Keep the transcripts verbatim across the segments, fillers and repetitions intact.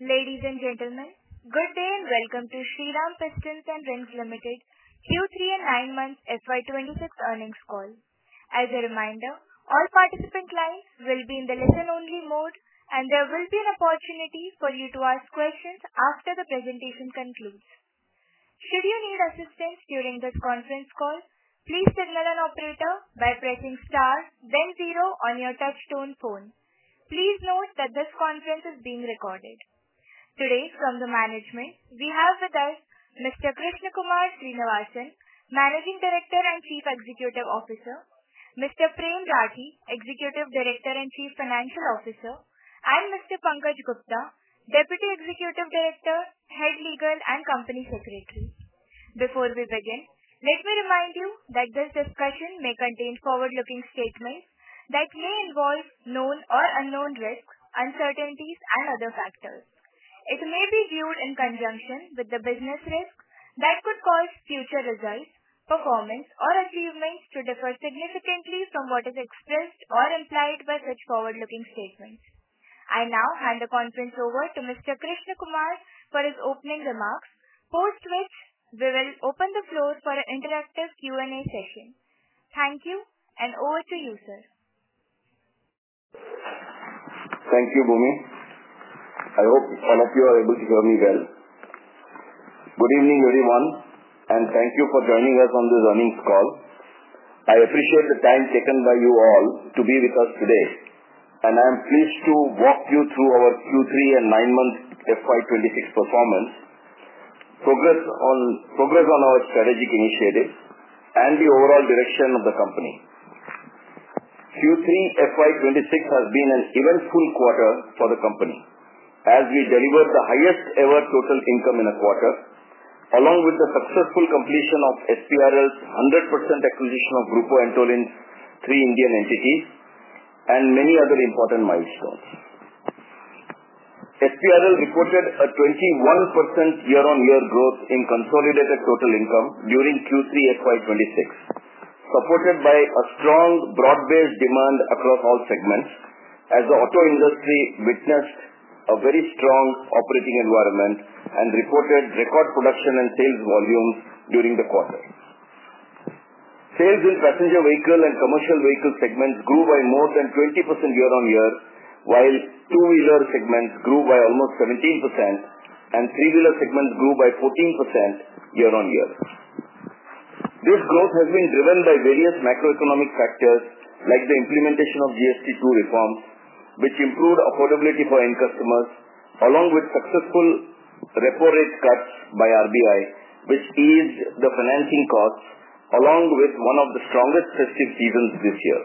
Ladies and gentlemen, good day and welcome to Shriram Pistons and Rings Limited Q three and nine months F Y twenty-six earnings call. As a reminder, all participant lines will be in the listen-only mode, and there will be an opportunity for you to ask questions after the presentation concludes. Should you need assistance during this conference call, please signal an operator by pressing star, then zero on your touch-tone phone. Please note that this conference is being recorded. Today, from the management, we have with us Mister Krishna Kumar Srinivasan, Managing Director and Chief Executive Officer, Mister Prem Rathi, Executive Director and Chief Financial Officer, and Mister Pankaj Gupta, Deputy Executive Director, Head Legal and Company Secretary. Before we begin, let me remind you that this discussion may contain forward-looking statements that may involve known or unknown risks, uncertainties, and other factors. It may be viewed in conjunction with the business risks that could cause future results, performance, or achievements to differ significantly from what is expressed or implied by such forward-looking statements. I now hand the conference over to Mister Krishna Kumar for his opening remarks, post which we will open the floor for an interactive Q and A session. Thank you, and over to you, sir. Thank you, Bhumi. I hope all of you are able to hear me well. Good evening, everyone, and thank you for joining us on this earnings call. I appreciate the time taken by you all to be with us today, and I am pleased to walk you through our Q three and nine month F Y twenty-six performance, progress on, progress on our strategic initiatives, and the overall direction of the company. Q three F Y twenty-six has been an eventful quarter for the company, as we delivered the highest ever total income in a quarter, along with the successful completion of S P R L's one hundred percent acquisition of Grupo Antolin's three Indian entities, and many other important milestones. S P R L reported a twenty-one percent year-on-year growth in consolidated total income during Q three F Y twenty-six, supported by a strong, broad-based demand across all segments, as the auto industry witnessed a very strong operating environment and reported record production and sales volumes during the quarter. Sales in passenger vehicle and commercial vehicle segments grew by more than twenty percent year-on-year, while two-wheeler segments grew by almost seventeen percent and three-wheeler segments grew by fourteen percent year-on-year. This growth has been driven by various macroeconomic factors like the implementation of G S T two reforms, which improved affordability for end customers, along with successful repo rate cuts by R B I, which eased the financing costs, along with one of the strongest festive seasons this year.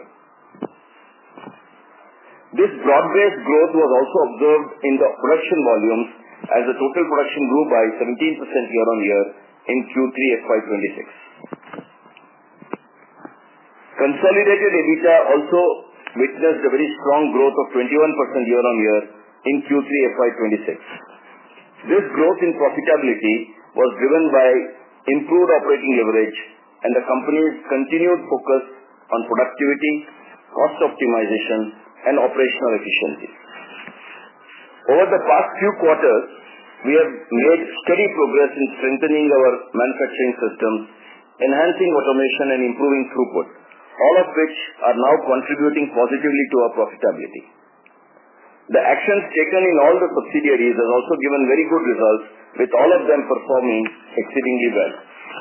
This broad-based growth was also observed in the production volumes, as the total production grew by seventeen percent year-on-year in Q three F Y twenty-six. Consolidated EBITDA also witnessed a very strong growth of twenty-one percent year-on-year in Q three F Y twenty-six. This growth in profitability was driven by improved operating leverage and the company's continued focus on productivity, cost optimization, and operational efficiency. Over the past few quarters, we have made steady progress in strengthening our manufacturing systems, enhancing automation, and improving throughput, all of which are now contributing positively to our profitability. The actions taken in all the subsidiaries have also given very good results, with all of them performing exceedingly well.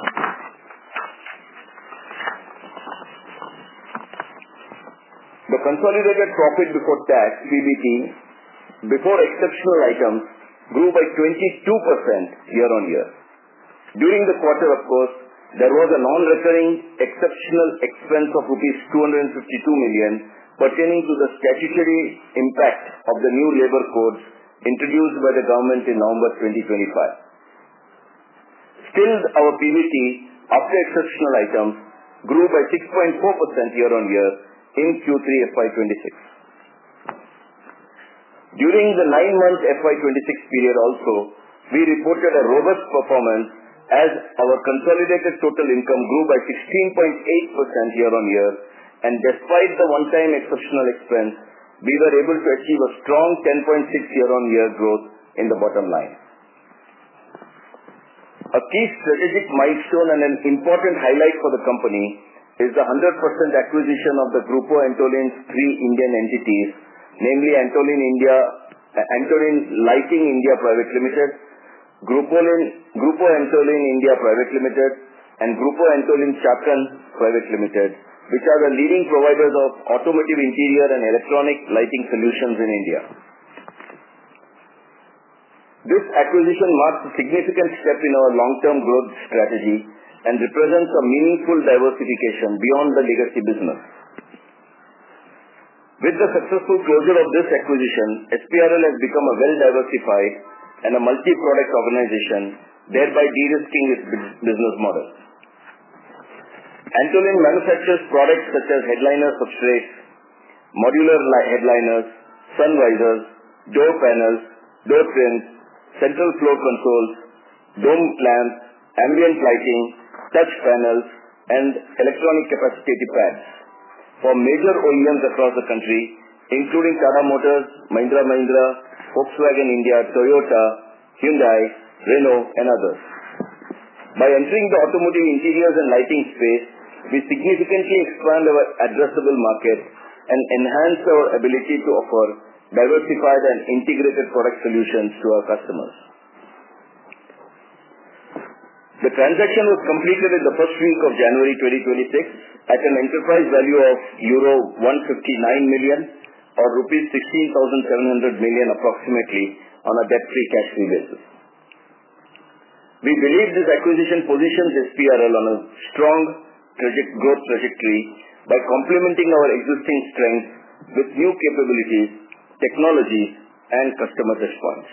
The consolidated profit before tax, P B T, before exceptional items, grew by twenty-two percent year-on-year. During the quarter, of course, there was a non-recurring exceptional expense of rupees two hundred fifty-two million pertaining to the statutory impact of the new labour codes introduced by the government in November twenty twenty-five. Still, our P B T after exceptional items grew by six point four percent year-on-year in Q three F Y twenty-six. During the nine month F Y twenty-six period also, we reported a robust performance, as our consolidated total income grew by sixteen point eight percent year-on-year, and despite the one-time exceptional expense, we were able to achieve a strong ten point six year-on-year growth in the bottom line. A key strategic milestone and an important highlight for the company is the one hundred percent acquisition of the Grupo Antolin's three Indian entities, namely Antolin India, Antolin Lighting India Private Limited, Grupo, Grupo Antolin India Private Limited, and Grupo Antolin Chakan Private Limited, which are the leading providers of automotive interior and electronic lighting solutions in India. This acquisition marks a significant step in our long-term growth strategy and represents a meaningful diversification beyond the legacy business. With the successful closure of this acquisition, S P R L has become a well-diversified and a multi-product organization, thereby de-risking its business model. Antolin manufactures products such as headliner substrates, modular headliners, sun visors, door panels, door trims, central floor consoles, dome lamps, ambient lighting, touch panels, and electronic capacitive pads for major O E Ms across the country, including Tata Motors, Mahindra Mahindra, Volkswagen India, Toyota, Hyundai, Renault, and others. By entering the automotive interiors and lighting space, we significantly expand our addressable market and enhance our ability to offer diversified and integrated product solutions to our customers. The transaction was completed in the first week of January twenty twenty-six at an enterprise value of euro one hundred fifty-nine million or rupees sixteen thousand seven hundred million approximately on a debt-free cash-free basis. We believe this acquisition positions S P R L on a strong traject- growth trajectory by complementing our existing strengths with new capabilities, technologies, and customer touchpoints.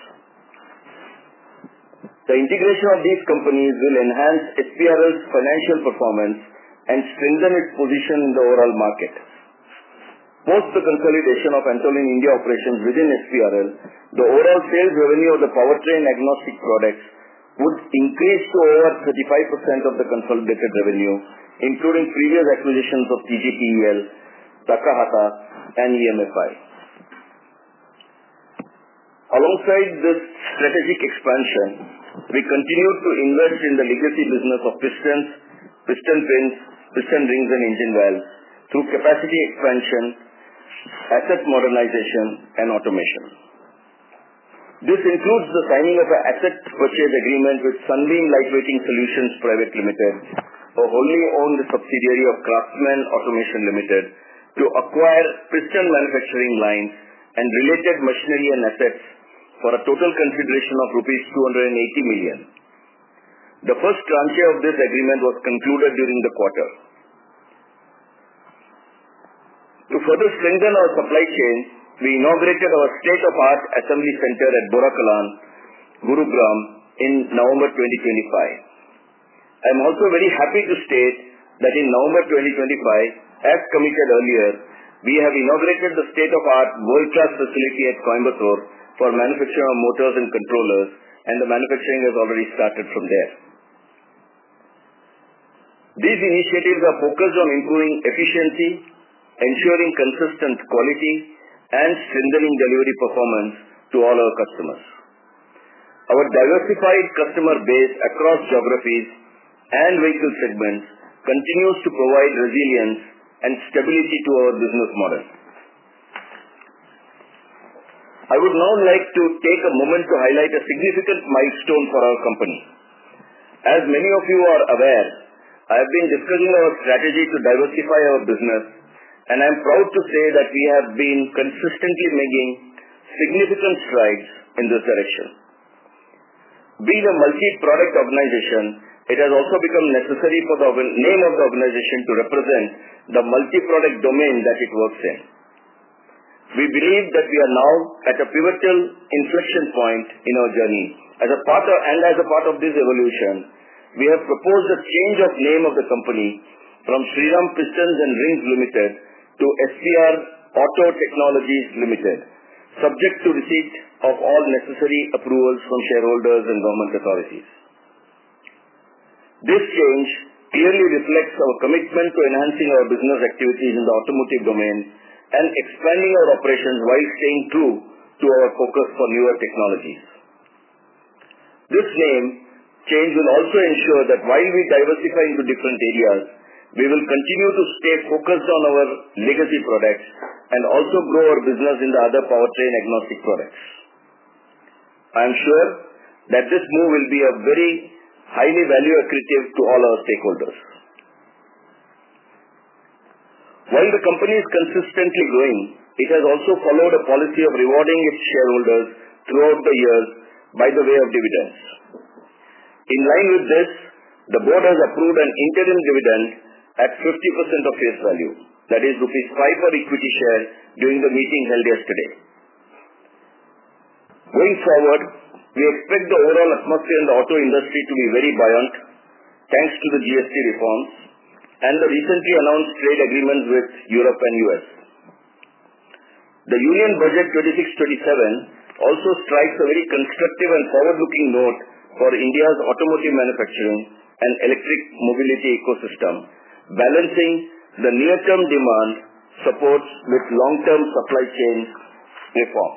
The integration of these companies will enhance S P R L's financial performance and strengthen its position in the overall market. Post the consolidation of Antolin India operations within S P R L, the overall sales revenue of the powertrain agnostic products would increase to over thirty-five percent of the consolidated revenue, including previous acquisitions of T G P E L, Takahata, and E M F I. Alongside this strategic expansion, we continue to invest in the legacy business of pistons, piston pins, piston rings, and engine valves through capacity expansion, asset modernization, and automation. This includes the signing of an asset purchase agreement with Sunbeam Lightweighting Solutions Private Limited, a wholly owned subsidiary of Craftsman Automation Limited, to acquire piston manufacturing lines and related machinery and assets for a total consideration of rupees two hundred eighty million. The first tranche of this agreement was concluded during the quarter. To further strengthen our supply chain, we inaugurated our state-of-art assembly center at Borakalan, Gurugram, in November twenty twenty-five. I am also very happy to state that in November twenty twenty-five, as committed earlier, we have inaugurated the state-of-art world-class facility at Coimbatore for manufacturing of motors and controllers, and the manufacturing has already started from there. These initiatives are focused on improving efficiency, ensuring consistent quality, and strengthening delivery performance to all our customers. Our diversified customer base across geographies and vehicle segments continues to provide resilience and stability to our business model. I would now like to take a moment to highlight a significant milestone for our company. As many of you are aware, I have been discussing our strategy to diversify our business, and I am proud to say that we have been consistently making significant strides in this direction. Being a multi-product organization, it has also become necessary for the name of the organization to represent the multi-product domain that it works in. We believe that we are now at a pivotal inflection point in our journey. As a part of, and as a part of this evolution, we have proposed a change of name of the company from Shriram Pistons and Rings Limited to S P R Auto Technologies Limited, subject to receipt of all necessary approvals from shareholders and government authorities. This change clearly reflects our commitment to enhancing our business activities in the automotive domain and expanding our operations while staying true to our focus for newer technologies. This name change will also ensure that while we diversify into different areas, we will continue to stay focused on our legacy products and also grow our business in the other powertrain agnostic products. I am sure that this move will be a very highly value accretive to all our stakeholders. While the company is consistently growing, it has also followed a policy of rewarding its shareholders throughout the years by the way of dividends. In line with this, the board has approved an interim dividend at fifty percent of face value, that is rupees five per equity share during the meeting held yesterday. Going forward, we expect the overall atmosphere in the auto industry to be very buoyant thanks to the G S T reforms and the recently announced trade agreements with Europe and U S. The Union Budget twenty-six twenty-seven also strikes a very constructive and forward-looking note for India's automotive manufacturing and electric mobility ecosystem, balancing the near-term demand supports with long-term supply chain reform.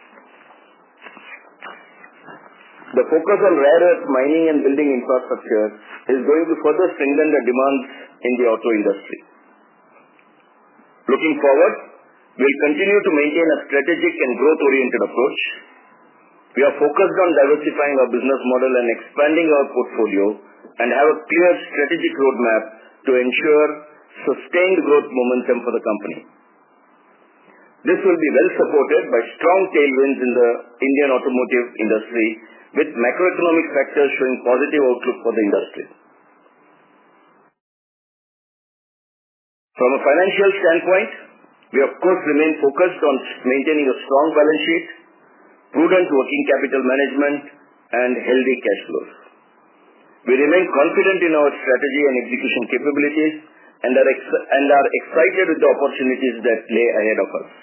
The focus on rare earth mining and building infrastructure is going to further strengthen the demands in the auto industry. Looking forward, we'll continue to maintain a strategic and growth-oriented approach. We are focused on diversifying our business model and expanding our portfolio and have a clear strategic roadmap to ensure sustained growth momentum for the company. This will be well supported by strong tailwinds in the Indian automotive industry, with macroeconomic factors showing positive outlook for the industry. From a financial standpoint, we of course remain focused on maintaining a strong balance sheet, prudent working capital management, and healthy cash flows. We remain confident in our strategy and execution capabilities and are, ex- and are excited with the opportunities that lay ahead of us.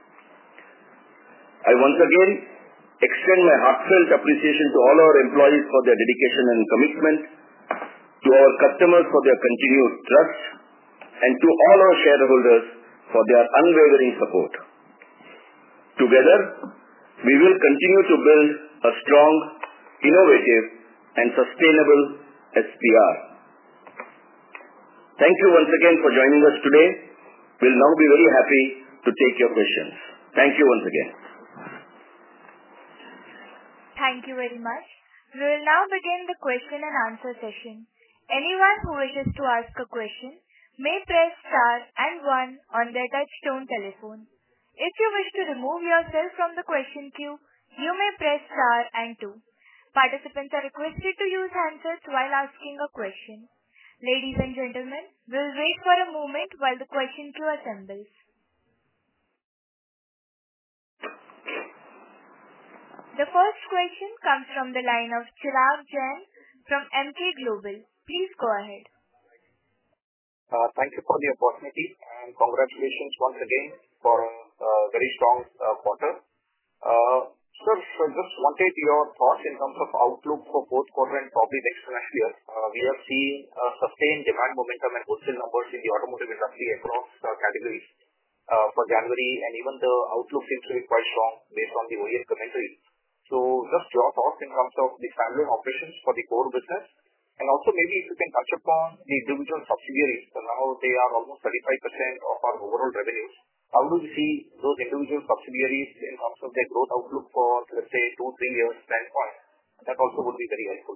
I once again extend my heartfelt appreciation to all our employees for their dedication and commitment, to our customers for their continued trust, and to all our shareholders for their unwavering support. Together, we will continue to build a strong, innovative, and sustainable S P R. Thank you once again for joining us today. We'll now be very happy to take your questions. Thank you once again. Thank you very much. We will now begin the question and answer session. Anyone who wishes to ask a question may press star and one on their touchtone telephone. If you wish to remove yourself from the question queue, you may press star and two. Participants are requested to use handsets while asking a question. Ladies and gentlemen, we'll wait for a moment while the question queue assembles. The first question comes from the line of Chirag Jain from M K Global. Please go ahead. Uh, thank you for the opportunity and congratulations once again for a uh, very strong uh, quarter. Uh, sir, so just wanted your thoughts in terms of outlook for fourth quarter and probably next financial year. Uh, we have seen uh, sustained demand momentum and wholesale numbers in the automotive industry across uh, categories uh, for January, and even the outlook seems to be quite strong based on the O E M commentary. So just your thoughts in terms of the standalone operations for the core business, and also maybe if you can touch upon the individual subsidiaries. So now they are almost thirty-five percent of our overall revenues. How do you see those individual subsidiaries in terms of their growth outlook for, let's say, two, three years standpoint? That also would be very helpful.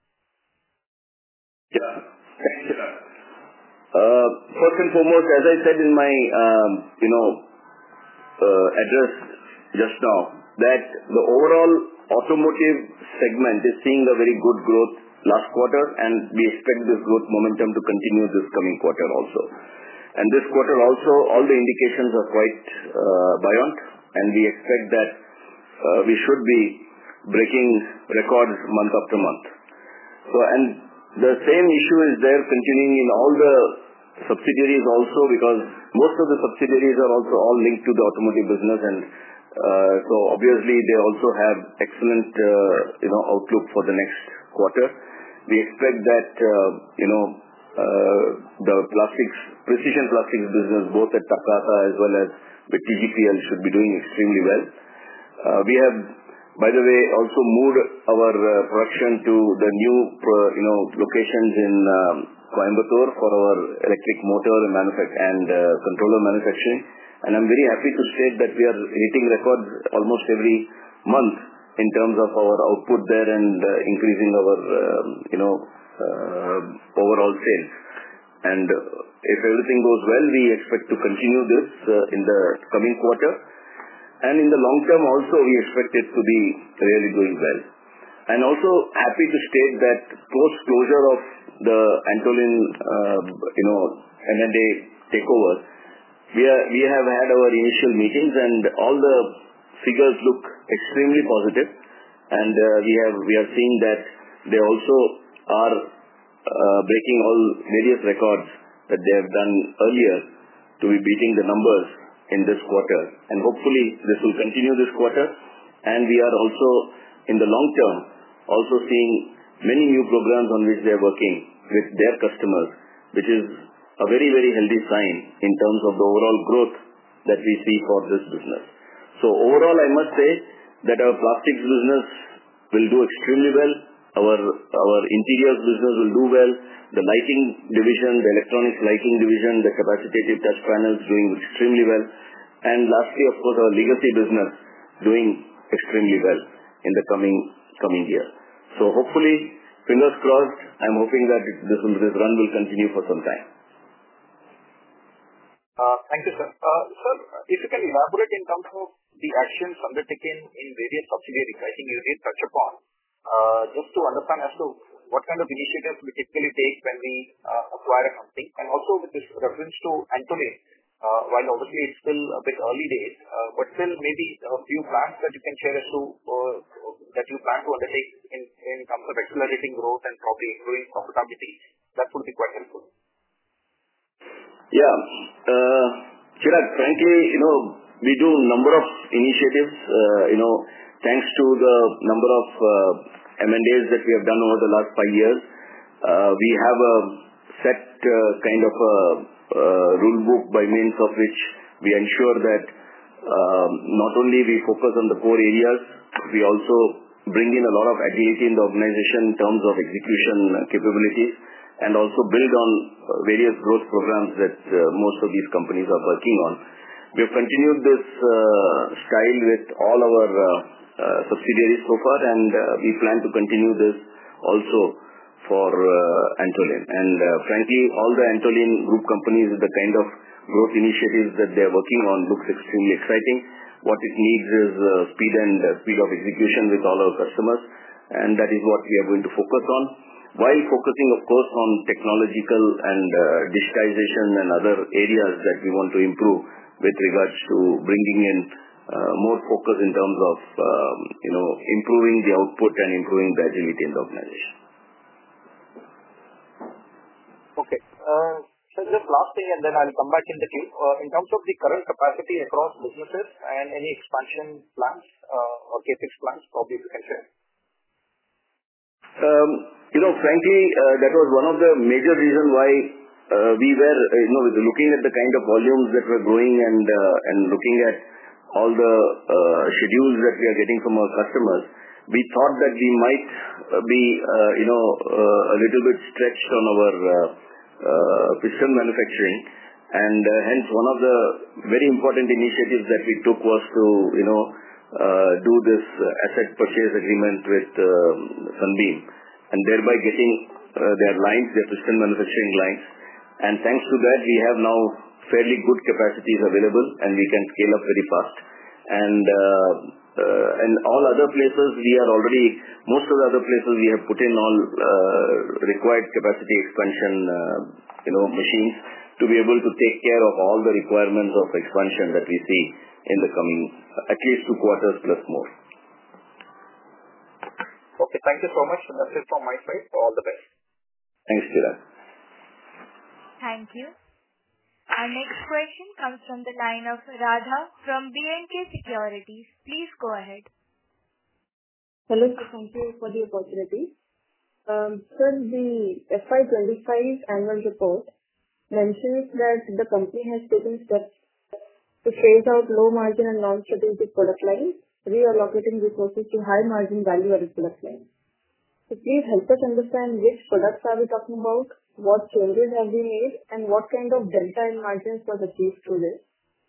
Yeah, thanks, Chirag. Uh, first and foremost, as I said in my, um, you know, uh, address just now, that the overall automotive segment is seeing a very good growth last quarter, and we expect this growth momentum to continue this coming quarter also. And this quarter also, all the indications are quite uh, buoyant, and we expect that uh, we should be breaking records month after month. So, and the same issue is there continuing in all the subsidiaries also, because most of the subsidiaries are also all linked to the automotive business, and uh, so obviously they also have excellent uh, you know outlook for the next quarter. We expect that uh, you know uh, the plastics, precision plastics business, both at Takata as well as with T G P L, should be doing extremely well. Uh, we have by the way, also moved our uh, production to the new uh, you know, locations in um, Coimbatore for our electric motor and, manufac- and uh, controller manufacturing. And I'm very happy to state that we are hitting records almost every month in terms of our output there and uh, increasing our um, you know, uh, overall sales. And uh, if everything goes well, we expect to continue this uh, in the coming quarter. And in the long term also, we expect it to be really doing well. And also happy to state that post-closure of the Antolin, uh, you know, M and A takeover, we, are, we have had our initial meetings and all the figures look extremely positive. And uh, we, have, we are seeing that they also are uh, breaking all various records that they have done earlier to be beating the numbers in this quarter, and hopefully this will continue this quarter. And we are also in the long term also seeing many new programs on which they are working with their customers, which is a very very healthy sign in terms of the overall growth that we see for this business. So overall, I must say that our plastics business will do extremely well. Our our interiors business will do well. The lighting division, the electronics lighting division, the capacitive touch panels doing extremely well. And lastly, of course, our legacy business doing extremely well in the coming coming year. So hopefully, fingers crossed, I'm hoping that this, this run will continue for some time. Uh, thank you, sir. Uh, sir, if you can elaborate in terms of the actions undertaken in various subsidiaries, I think you did touch upon, uh, just to understand as to what kind of initiatives we typically take when we uh, acquire a company, and also with this reference to Antolin, uh, while obviously it's still a bit early days, uh, but still maybe a few plans that you can share as to uh, that you plan to undertake in, in terms of accelerating growth and probably improving profitability. That would be quite helpful. Yeah. Uh, Chirag, frankly, you know, we do a number of initiatives, uh, you know, thanks to the number of uh, M and As that we have done over the last five years. Uh, we have a set uh, kind of a uh, rule book by means of which we ensure that uh, not only we focus on the core areas, we also bring in a lot of agility in the organization in terms of execution capabilities, and also build on various growth programs that uh, most of these companies are working on. We have continued this uh, style with all our uh, uh, subsidiaries so far, and uh, we plan to continue this also for uh, Antolin. And uh, frankly, all the Antolin group companies, the kind of growth initiatives that they are working on looks extremely exciting. What it needs is uh, speed and uh, speed of execution with all our customers, and that is what we are going to focus on, while focusing, of course, on technological and uh, digitization and other areas that we want to improve with regards to bringing in uh, more focus in terms of um, you know, improving the output and improving the agility in the organization. Okay. Uh, so just last thing, and then I'll come back in the queue. Uh, in terms of the current capacity across businesses and any expansion plans uh, or capex plans, probably you can share. Um, you know, frankly, uh, that was one of the major reasons why uh, we were, uh, you know, with looking at the kind of volumes that were growing and uh, and looking at all the uh, schedules that we are getting from our customers, we thought that we might uh, be, uh, you know, uh, a little bit stretched on our uh, uh, piston manufacturing, and uh, hence one of the very important initiatives that we took was to, you know, uh, do this uh, asset purchase agreement with uh, Sunbeam, and thereby getting uh, their lines, their piston manufacturing lines. And thanks to that, we have now fairly good capacities available, and we can scale up very fast. And uh, uh, and all other places, we are already, most of the other places, we have put in all uh, required capacity expansion, uh, you know, machines to be able to take care of all the requirements of expansion that we see in the coming at least two quarters plus more. Okay, thank you so much. That's it from my side. All the best. Thanks, Chirag. Thank you. Our next question comes from the line of Radha from B and K Securities. Please go ahead. Hello, sir. Thank you for the opportunity. Um, sir, the F Y twenty-five annual report mentions that the company has taken steps to phase out low margin and non-strategic product lines reallocating resources to high margin value-added product lines. So please help us understand which products are we talking about, what changes have we made, and what kind of delta in margins was achieved through this?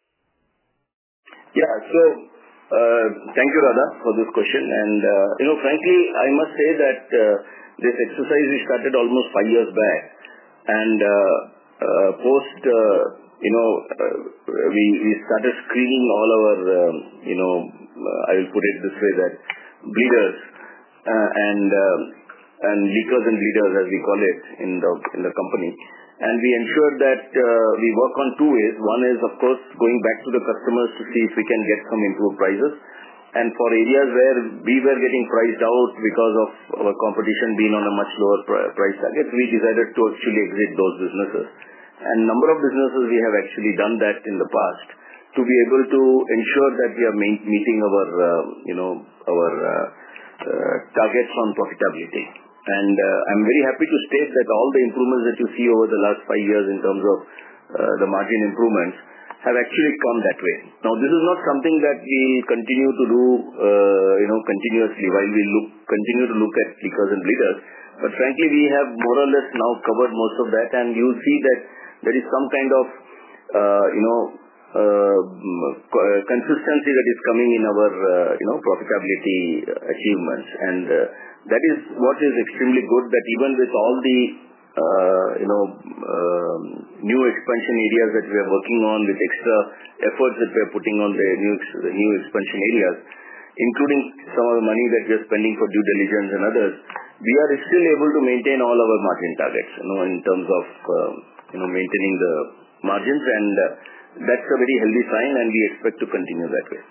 Yeah. So uh, thank you, Radha, for this question. And uh, you know, frankly, I must say that uh, this exercise we started almost five years back, and uh, uh, post, uh, you know, uh, we we started screening all our, um, you know, uh, I will put it this way, that bleeders uh, and uh, and leakers and bleeders, as we call it in the in the company. And we ensure that uh, we work on two ways. One is, of course, going back to the customers to see if we can get some improved prices. And for areas where we were getting priced out because of our competition being on a much lower pr- price target, we decided to actually exit those businesses. And number of businesses we have actually done that in the past to be able to ensure that we are ma- meeting our, uh, you know, our uh, uh, targets on profitability. And uh, I'm very happy to state that all the improvements that you see over the last five years in terms of uh, the margin improvements have actually come that way. Now, this is not something that we continue to do, uh, you know, continuously while we look, continue to look at leakers and bleeders. But frankly, we have more or less now covered most of that, and you'll see that there is some kind of, uh, you know, uh, consistency that is coming in our, uh, you know, profitability achievements. And uh, that is what is extremely good, that even with all the Uh, you know, uh, new expansion areas that we are working on, with extra efforts that we are putting on the new, the new expansion areas, including some of the money that we are spending for due diligence and others, we are still able to maintain all our margin targets, you know, in terms of, uh, you know, maintaining the margins, and uh, that's a very healthy sign, and we expect to continue that way.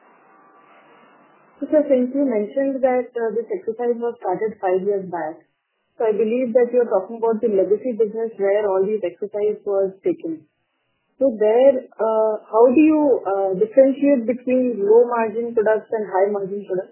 So, sir, since you mentioned that uh, this exercise was started five years back, so I believe that you're talking about the legacy business where all these exercises was taken. So there, uh, how do you uh, differentiate between low margin products and high margin products?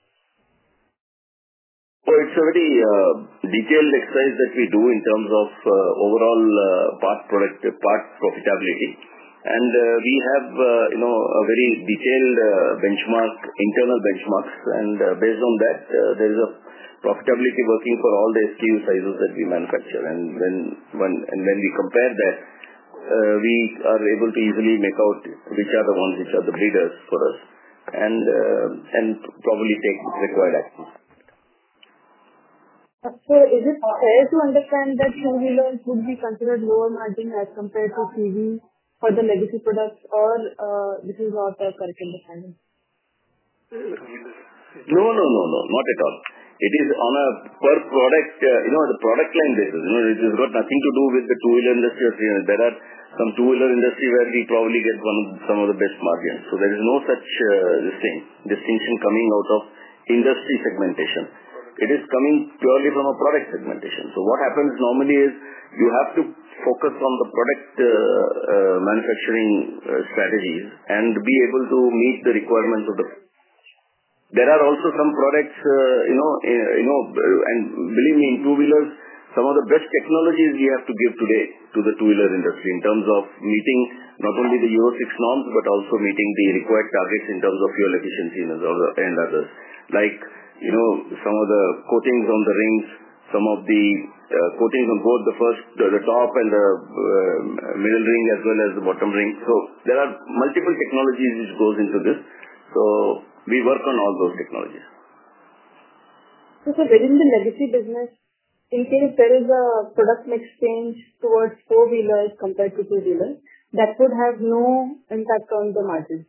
So it's a very uh, detailed exercise that we do in terms of uh, overall uh, part product, part profitability. And uh, we have, uh, you know, a very detailed uh, benchmark, internal benchmarks, and uh, based on that, uh, there is a profitability working for all the S K U sizes that we manufacture. And when, when, and when we compare that, uh, we are able to easily make out which are the ones which are the bleeders for us, and, uh, and probably take required action. So is it fair to understand that two-wheelers would be considered lower margin as compared to C V for the legacy products, or uh, this is not a correct understanding? No, no, no, no, not at all. It is on a per product, uh, you know, the product line basis. You know, it has got nothing to do with the two-wheeler industry. You know, there are some two-wheeler industry where we probably get one of, some of the best margins. So there is no such uh, this thing, distinction coming out of industry segmentation. It is coming purely from a product segmentation. So what happens normally is you have to focus on the product uh, uh, manufacturing uh, strategies and be able to meet the requirements of the. There are also some products, uh, you know, uh, you know, and believe me, in two-wheelers, some of the best technologies we have to give today to the two-wheeler industry in terms of meeting not only the Euro six norms, but also meeting the required targets in terms of fuel efficiency and others. Like, you know, some of the coatings on the rings, some of the uh, coatings on both the first, the, the top and the uh, middle ring as well as the bottom ring. So there are multiple technologies which goes into this. So we work on all those technologies. So, so within the legacy business, in case there is a product mix change towards four-wheelers compared to two-wheelers, that would have no impact on the margins.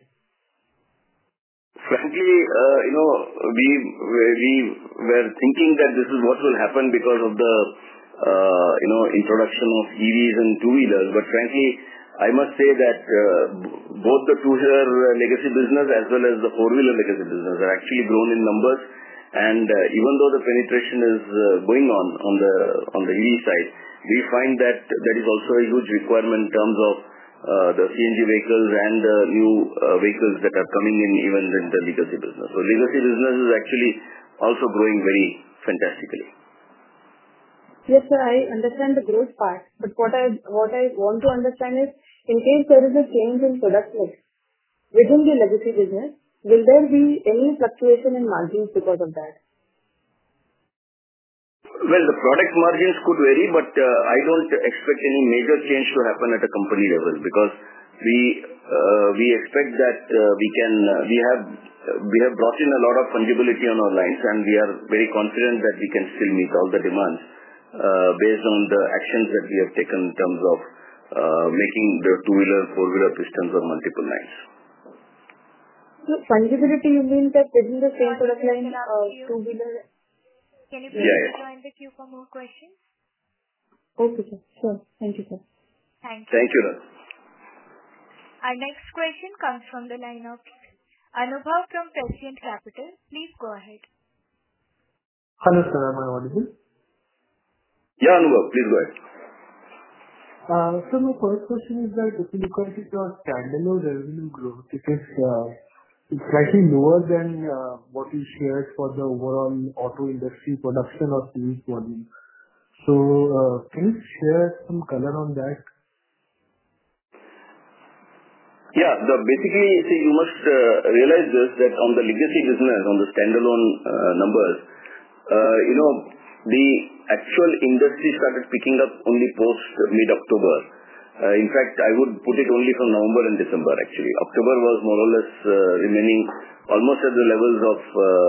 Frankly, uh, you know, we we were thinking that this is what will happen because of the, uh, you know, introduction of E Vs and two-wheelers. But frankly, I must say that uh, both the two-wheeler legacy business as well as the four-wheeler legacy business are actually grown in numbers. And uh, even though the penetration is uh, going on on the on the E V side, we find that there is also a huge requirement in terms of uh, the C N G vehicles and the new uh, vehicles that are coming in even in the legacy business. So legacy business is actually also growing very fantastically. Yes, sir, I understand the growth part, but what I what I want to understand is, in case there is a change in product mix within the legacy business, Will there be any fluctuation in margins because of that? Well, the product margins could vary, but uh, I don't expect any major change to happen at a company level because we uh, we expect that uh, we can uh, we have uh, we have brought in a lot of fungibility on our lines, and we are very confident that we can still meet all the demands uh, based on the actions that we have taken in terms of uh, making the two-wheeler, four-wheeler pistons on multiple lines. So fungibility, you mean that within the same product line, uh, two-wheeler? Can you please Yeah, yeah. join the queue for more questions? Okay, sir. Sure. Thank you, sir. Thank you. Thank you, Ram. Our next question comes from the line of Anubhav from Prescient Capital. Please go ahead. Hello, sir. Am I audible? Yeah, Anubhav, please go ahead. Uh, so my first question is that if you look at your standalone revenue growth, it is uh, it's slightly lower than uh, what you shared for the overall auto industry production or sales volume. So uh, can you share some color on that? Yeah, the basically, see, you must uh, realize this, that on the legacy business, on the standalone uh, numbers, uh, you know, the actual industry started picking up only post mid-October. Uh, in fact, I would put it only from November and December actually. October was more or less uh, remaining almost at the levels of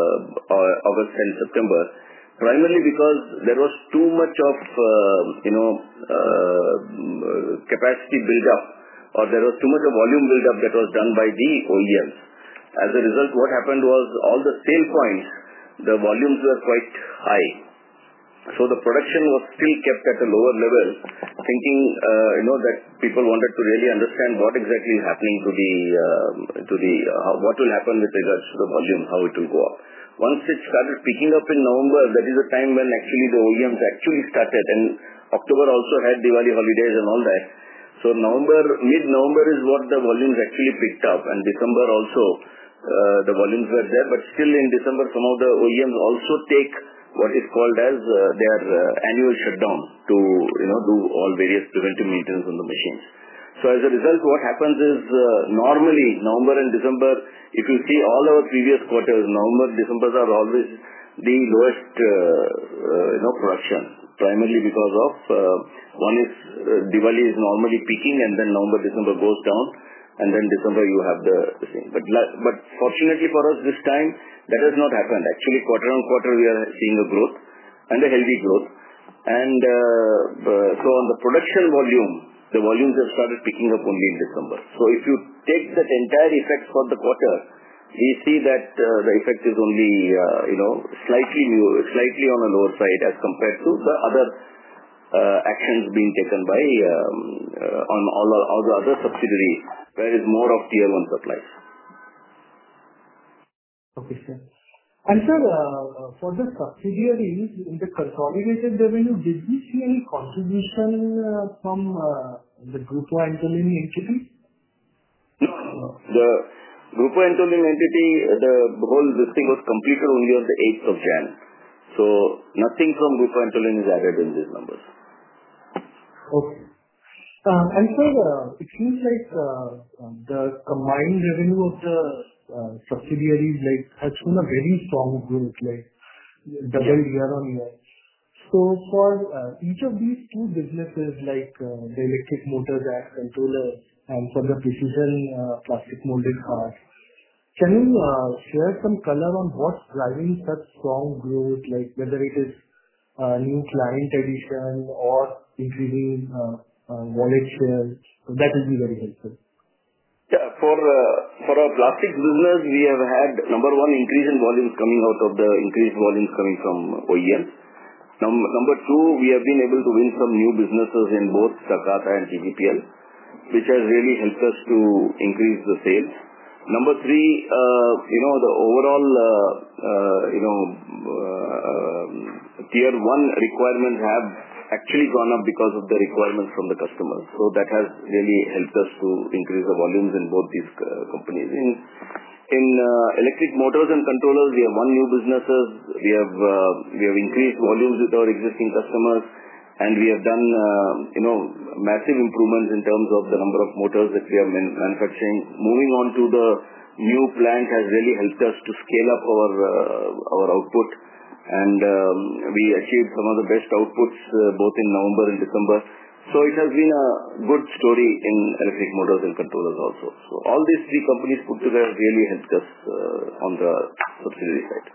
uh, August and September, primarily because there was too much of, uh, you know, uh, capacity build-up, or there was too much of volume build-up that was done by the O E Ms. As a result, what happened was all the sale points, the volumes were quite high. So the production was still kept at a lower level, thinking, uh, you know, that people wanted to really understand what exactly is happening to the, uh, to the, uh, what will happen with regards to the volume, how it will go up. Once it started picking up in November, that is the time when actually the O E Ms actually started, and October also had Diwali holidays and all that. So November, mid-November is what the volumes actually picked up, and December also, uh, the volumes were there, but still in December some of the O E Ms also take what is called as uh, their uh, annual shutdown to, you know, do all various preventive maintenance on the machines. So as a result, what happens is uh, normally November and December, if you see all our previous quarters, November, December are always the lowest, uh, uh, you know, production, primarily because of uh, one is uh, Diwali is normally peaking, and then November, December goes down, and then December you have the, the thing. But but fortunately for us this time, that has not happened. Actually, quarter on quarter we are seeing a growth and a healthy growth. And uh, uh, so on the production volume, the volumes have started picking up only in December. So if you take that entire effect for the quarter, we see that uh, the effect is only, uh, you know, slightly new, slightly on a lower side as compared to the other uh, actions being taken by um, uh, on all, all the other subsidiaries, where is more of tier one supplies. Okay, sir. And sir, uh, for the subsidiaries in the consolidated revenue, did we see any contribution uh, from uh, the Grupo Antolin entity? No, the Grupo Antolin entity, the whole this thing was completed only on the eighth of January. So nothing from Grupo Antolin is added in these numbers. Okay. Uh, and sir, uh, it seems like uh, uh, the combined revenue of the uh, subsidiaries like has shown a very strong growth, like double year on year. So for uh, each of these two businesses, like uh, the electric motors and controllers, and for the precision uh, plastic molded parts, can you uh, share some color on what's driving such strong growth, like whether it is uh, new client addition or increasing uh, uh, wallet share? That will be very helpful. Yeah, for uh, for our plastics business, we have had number one increase in volumes coming out of the increased volumes coming from O E Ms. Num- number two, we have been able to win some new businesses in both Takata and T G P L, which has really helped us to increase the sales. Number three, uh, you know, the overall, uh, uh, you know, uh, tier one requirements have actually gone up because of the requirements from the customers. So that has really helped us to increase the volumes in both these uh, companies. In in uh, electric motors and controllers, we have won new businesses. We have uh, we have increased volumes with our existing customers, and we have done uh, you know massive improvements in terms of the number of motors that we are man- manufacturing. Moving on to the new plant has really helped us to scale up our uh, our output, and um, we achieved some of the best outputs uh, both in November and December. So it has been a good story in electric motors and controllers also. So all these three companies put together really helped us uh, on the subsidiary side.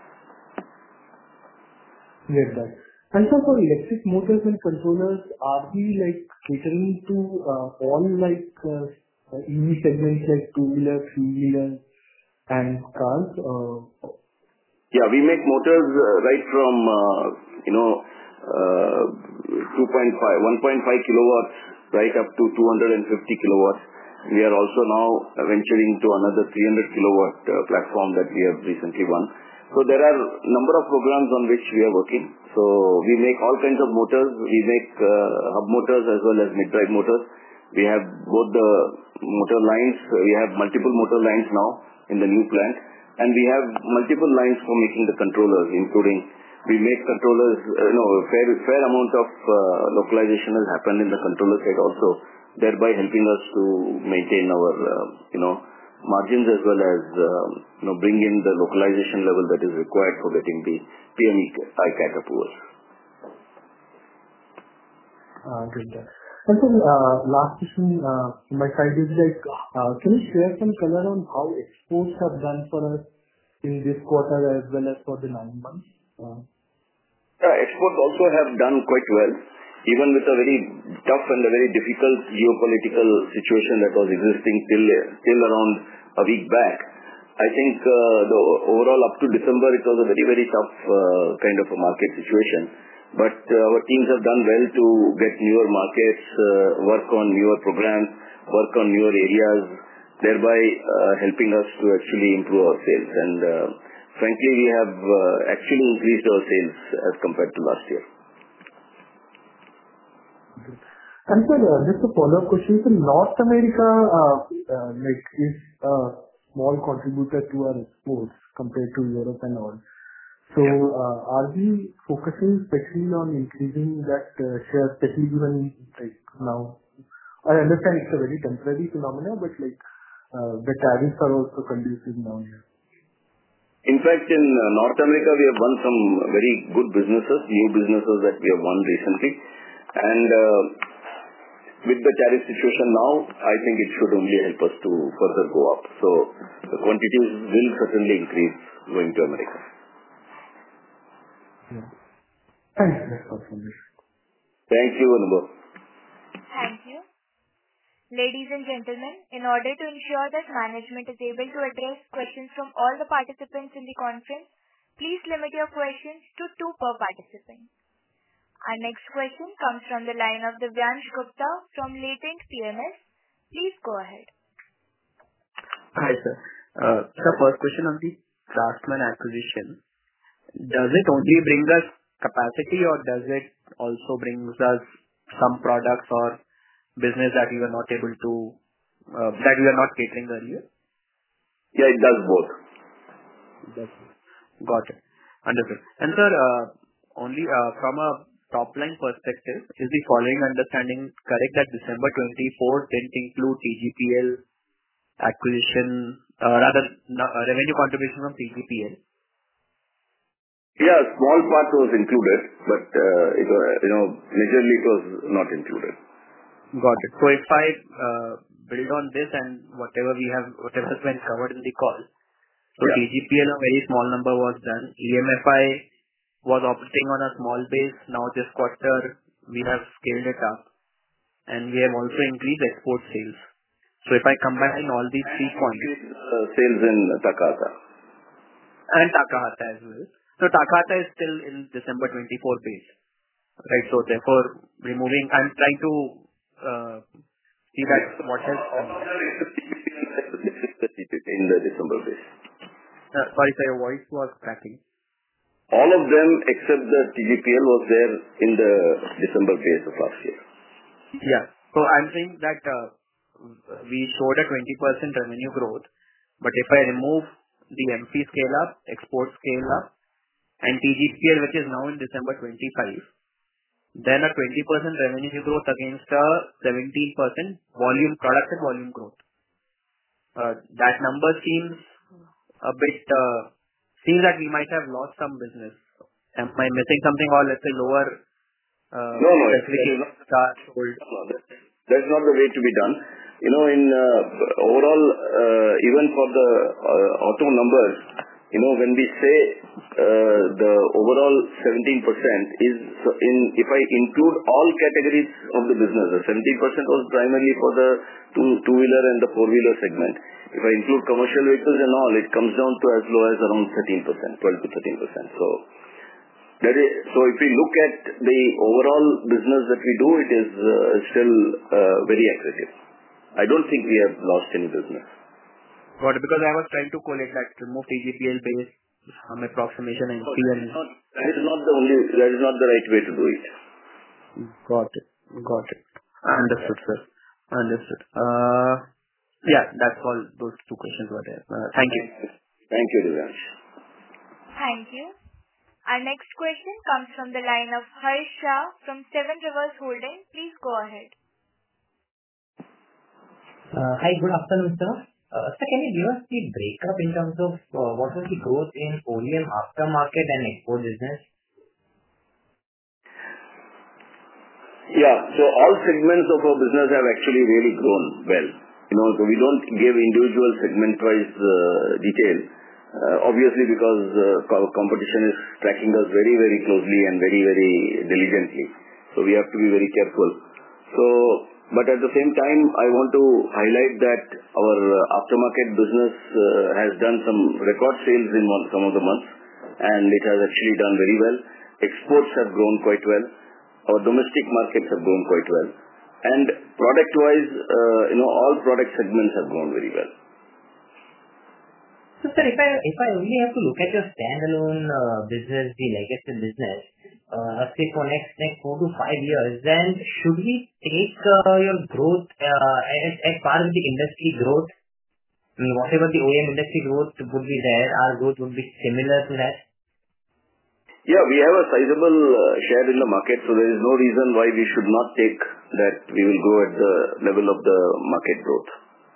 Yes, that. And so for electric motors and controllers, are we like catering to uh, all like uh, E V segments like two-wheeler, three-wheeler and cars? Uh, Yeah, we make motors uh, right from, uh, you know, uh, two point five, one point five kilowatts right up to two hundred fifty kilowatts. We are also now venturing to another three hundred kilowatt uh, platform that we have recently won. So there are a number of programs on which we are working. So we make all kinds of motors. We make uh, hub motors as well as mid-drive motors. We have both the motor lines. We have multiple motor lines now in the new plant. And we have multiple lines for making the controllers, including we make controllers, uh, you know, a fair, fair amount of uh, localization has happened in the controller side also, thereby helping us to maintain our, uh, you know, margins as well as, uh, you know, bring in the localization level that is required for getting the P M E I C A T approvals. Uh, good. And so, uh, last question uh, from my side is like, uh, can you share some color on how exports have done for us in this quarter as well as for the nine months? Uh, yeah, exports also have done quite well, even with a very tough and a very difficult geopolitical situation that was existing till till around a week back. I think uh, the overall up to December it was a very very tough uh, kind of a market situation. But uh, our teams have done well to get newer markets, uh, work on newer programs, work on newer areas, thereby uh, helping us to actually improve our sales. And uh, frankly, we have uh, actually increased our sales as compared to last year. and sir, uh, just a follow-up question. So North America uh, uh, like is a small contributor to our exports compared to Europe and all. So, uh, are we focusing especially on increasing that uh, share, especially given like now? I understand it's a very temporary phenomena, but like uh, the tariffs are also conducive now here. In fact, in uh, North America, we have won some very good businesses, new businesses that we have won recently. And uh, with the tariff situation now, I think it should only help us to further go up. So, the quantities will certainly increase going to America. Yeah. Thanks. That's all from me. Thank you, Anubhav. Thank you. Ladies and gentlemen, in order to ensure that management is able to address questions from all the participants in the conference, please limit your questions to two per participant. Our next question comes from the line of Divyansh Gupta from Latent P M S. Please go ahead. Hi, sir. Uh, the first question on the Craftsman acquisition. Does it only bring us capacity or does it also bring us some products or business that we were not able to, uh, that we were not catering earlier? Yeah, it does both. That's got it. Understood. And sir, uh, only uh, from a top line perspective, is the following understanding correct that December twenty-four didn't include T G P L acquisition, uh, rather no, uh, revenue contribution from T G P L? Yeah, a small part was included, but uh, it was, you know, majorly it was not included. Got it. So if I uh, build on this and whatever we have, whatever has been covered in the call, so yeah. T G P L a very small number was done. E M F I was operating on a small base. Now this quarter we have scaled it up, and we have also increased export sales. So if I combine all these three points, uh, sales in Takahata and Takahata as well. So Takahata is still in December twenty-four base, right? So therefore, removing, I'm trying to uh, see that what has in the December base. Uh, sorry, sir, your voice was cracking. All of them except the T G P L was there in the December base of last year. Yeah. So I'm saying that uh, we showed a twenty percent revenue growth, but if I remove the M P scale up, export scale up, and T G P L, which is now in December twenty-five, then a twenty percent revenue growth against a seventeen percent volume, product and volume growth. Uh, that number seems a bit seems that we might have lost some business. Am I missing something or let's say lower uh, no, no, specification cars sold? No, that's not the way to be done. You know, in uh, overall, uh, even for the uh, auto numbers, you know, when we say uh, the overall seventeen percent is in, if I include all categories of the business, the seventeen percent was primarily for the two, two-wheeler and the four-wheeler segment. If I include commercial vehicles and all, it comes down to as low as around thirteen percent, twelve to thirteen percent. So, that is, so if we look at the overall business that we do, it is uh, still uh, very aggressive. I don't think we have lost any business. Got it. Because I was trying to collect that remove T G P L base from approximation and no, see that, is not, that is not the only, that is not the right way to do it. Got it. Got it. Understood, sir. Understood. Uh, yeah, that's all. Those two questions were there. Uh, thank you. Thank you, Divyansh. Thank you. Our next question comes from the line of Harsh Shah from Seven Rivers Holding. Please go ahead. Uh, hi, good afternoon, sir. Uh, sir, can you give us the breakup in terms of uh, what was the growth in O E M aftermarket and export business? Yeah, so all segments of our business have actually really grown well. You know, so we don't give individual segment-wise uh, detail. Uh, obviously, because uh, competition is tracking us very, very closely and very, very diligently. So we have to be very careful. So, but at the same time, I want to highlight that our uh, aftermarket business uh, has done some record sales in one, some of the months, and it has actually done very well. Exports have grown quite well. Our domestic markets have grown quite well. And product-wise, uh, you know, all product segments have grown very well. So, sir, if I if I only have to look at your standalone uh, business, the legacy business, uh, say for next next four to five years, then should we take uh, your growth uh, as, as part of the industry growth? I mean, whatever the O E M industry growth would be there, our growth would be similar to that? Yeah, we have a sizable uh, share in the market, so there is no reason why we should not take that we will grow at the level of the market growth.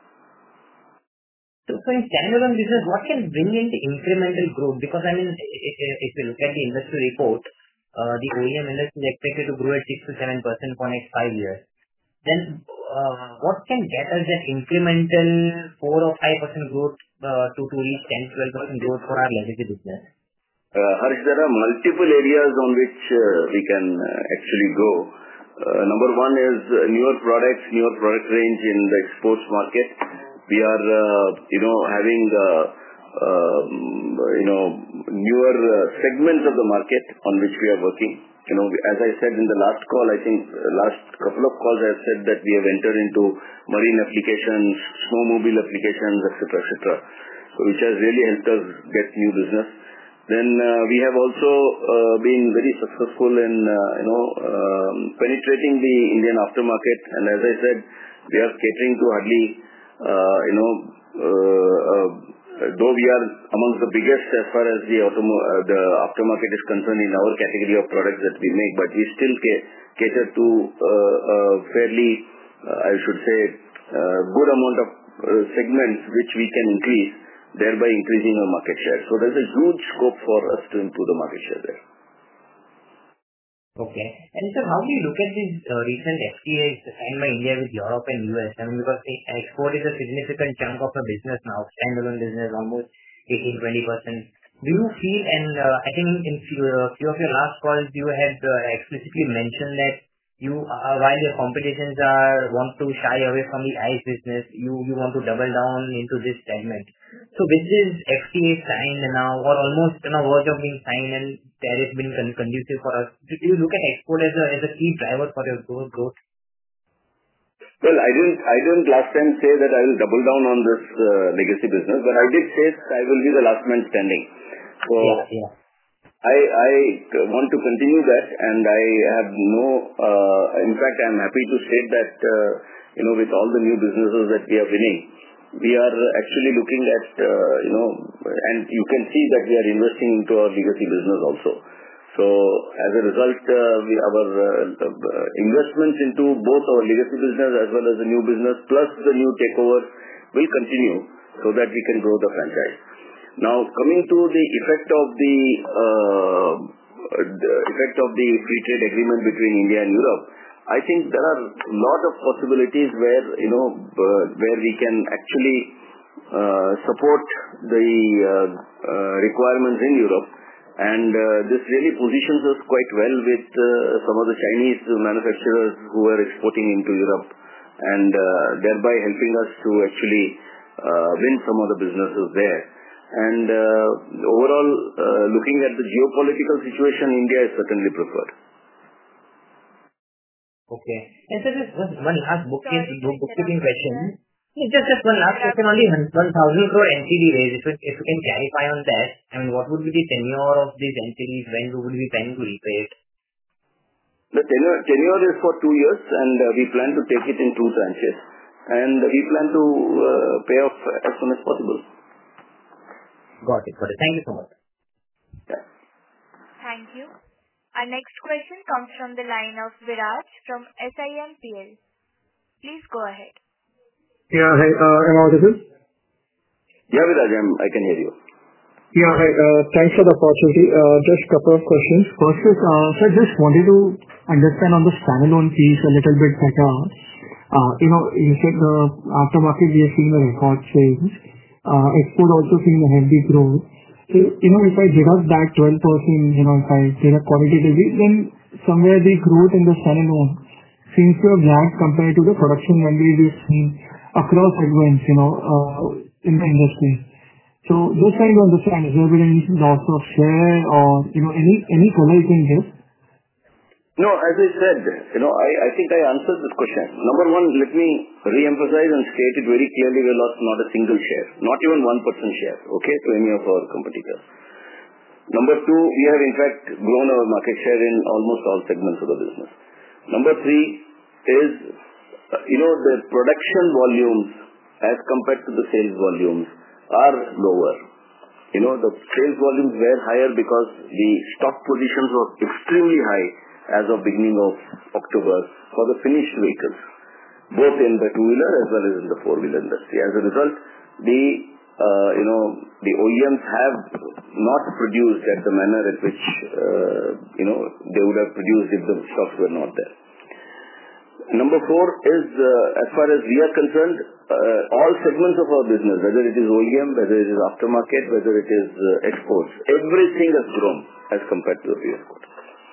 So, so in standalone business, what can bring in the incremental growth? Because I mean, if, if you look at the industry report, uh, the O E M industry is expected to grow at six to seven percent for next five years. Then, uh, what can get us that incremental four or five percent growth uh, to, to reach ten to twelve percent growth for our legacy business? Uh, Harsh, there are multiple areas on which uh, we can uh, actually go. Uh, number one is uh, newer products, newer product range in the exports market. We are, uh, you know, having, uh, uh, you know, newer uh, segments of the market on which we are working. You know, as I said in the last call, I think last couple of calls I have said that we have entered into marine applications, snowmobile applications, et cetera, et cetera. So which has really helped us get new business. Then uh, we have also uh, been very successful in, uh, you know, um, penetrating the Indian aftermarket. And as I said, we are catering to hardly, uh, you know, uh, uh, though we are amongst the biggest as far as the, automo- uh, the aftermarket is concerned in our category of products that we make, but we still ca- cater to uh, a fairly, uh, I should say, uh, good amount of uh, segments which we can increase, thereby increasing our market share. So there's a huge scope for us to improve the market share there. Okay. And sir, how do you look at these uh, recent F T As signed by India with Europe and U S? I mean, because the export is a significant chunk of the business now, standalone business, almost eighteen to twenty percent. Do you feel, and uh, I think in few, uh, few of your last calls, you had uh, explicitly mentioned that you, uh, while your competitions are want to shy away from the ICE business, you, you want to double down into this segment. So with this F T A signed now, or almost on a verge of being signed, and tariff been con- conducive for us, do you look at export as a as a key driver for your growth? growth? Well, I didn't I didn't last time say that I will double down on this uh, legacy business, but I did say that I will be the last man standing. So yeah, yeah. I, I want to continue that, and I have no, uh, in fact, I am happy to state that, uh, you know, with all the new businesses that we are winning, we are actually looking at, uh, you know, and you can see that we are investing into our legacy business also. So as a result, uh, we, our uh, uh, investments into both our legacy business as well as the new business plus the new takeovers will continue so that we can grow the franchise. Now, coming to the effect of the, uh, the effect of the free trade agreement between India and Europe, I think there are a lot of possibilities where, you know, uh, where we can actually uh, support the uh, uh, requirements in Europe. And uh, this really positions us quite well with uh, some of the Chinese manufacturers who are exporting into Europe, and uh, thereby helping us to actually uh, win some of the businesses there. And uh, overall, uh, looking at the geopolitical situation, India is certainly preferred. Okay. And so just one one last bookkeeping Sorry to book- bookkeeping interrupt you, question. sir. Just just one last question. Only one one thousand crore N C D raise. If you if you can clarify on that, I mean, what would be the tenure of these N C Ds? When would we plan to repay it? The tenure, tenure is for two years, and uh, we plan to take it in two tranches. And we plan to uh, pay off as soon as possible. Got it. Got it. Thank you so much. Yeah. Thank you. Our next question comes from the line of Viraj from SiMPL. Please go ahead. Yeah, hi. Uh, am I audible? Yeah, Viraj, I'm, I can hear you. Yeah, hi. Uh, thanks for the opportunity. Uh, just a couple of questions. First is, uh, sir, just wanted to understand on the standalone piece a little bit better. Uh, you know, you said the aftermarket we are seeing a record sales. Uh, export also seeing a healthy growth. So, you know, if I deduct that twelve percent, you know, if I deduct qualitatively, then somewhere the growth in the standalone seems to have lagged compared to the production numbers we've seen across segments, you know, uh, in the industry. So just trying to understand, is there been any loss of share or, you know, any any color you can give? No, as I said, you know, I, I think I answered this question. Number one, let me re-emphasize and state it very clearly, we lost not a single share, not even one percent share, okay, to any of our competitors. Number two, we have in fact grown our market share in almost all segments of the business. Number three is, uh, you know, the production volumes as compared to the sales volumes are lower. You know, the sales volumes were higher because the stock positions were extremely high as of beginning of October for the finished vehicles, both in the two-wheeler as well as in the four-wheeler industry. As a result, the, uh, you know, the O E Ms have not produced at the manner at which, uh, you know, they would have produced if the stocks were not there. Number four is, uh, as far as we are concerned, uh, all segments of our business, whether it is O E M, whether it is aftermarket, whether it is uh, exports, everything has grown as compared to the previous quarter.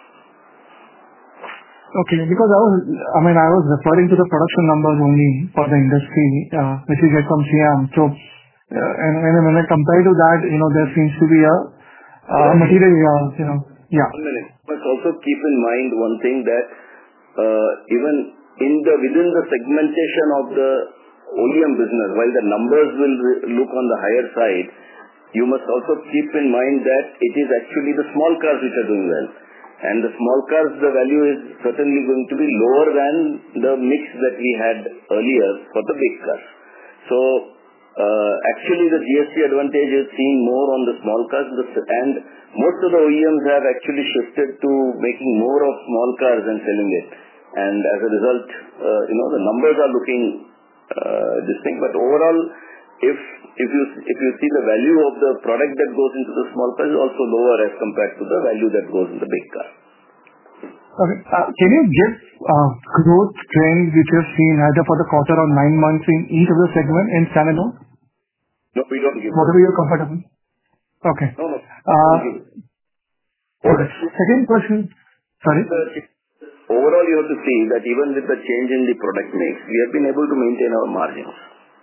Okay, because I was, I mean, I was referring to the production numbers only for the industry, uh, which we get from S I A M. So, uh, and, and when I compare to that, you know, there seems to be a uh, material, uh, you know, yeah. One minute. But also keep in mind one thing that uh, even in the within the segmentation of the O E M business, while the numbers will look on the higher side, you must also keep in mind that it is actually the small cars which are doing well. And the small cars, the value is certainly going to be lower than the mix that we had earlier for the big cars. So, uh, actually the G S T advantage is seen more on the small cars, and most of the O E Ms have actually shifted to making more of small cars and selling it. And as a result, uh, you know, the numbers are looking uh, distinct, but overall, if if you if you see the value of the product that goes into the small car is also lower as compared to the value that goes in the big car. Okay. Uh, can you give uh, growth trends which you have seen either for the quarter or nine months in each of the segment in standalone? No, we don't give. Whatever you're comfortable. Okay. No, no. Uh, Okay. Second question. Sorry. Overall, you have to see that even with the change in the product mix, we have been able to maintain our margins.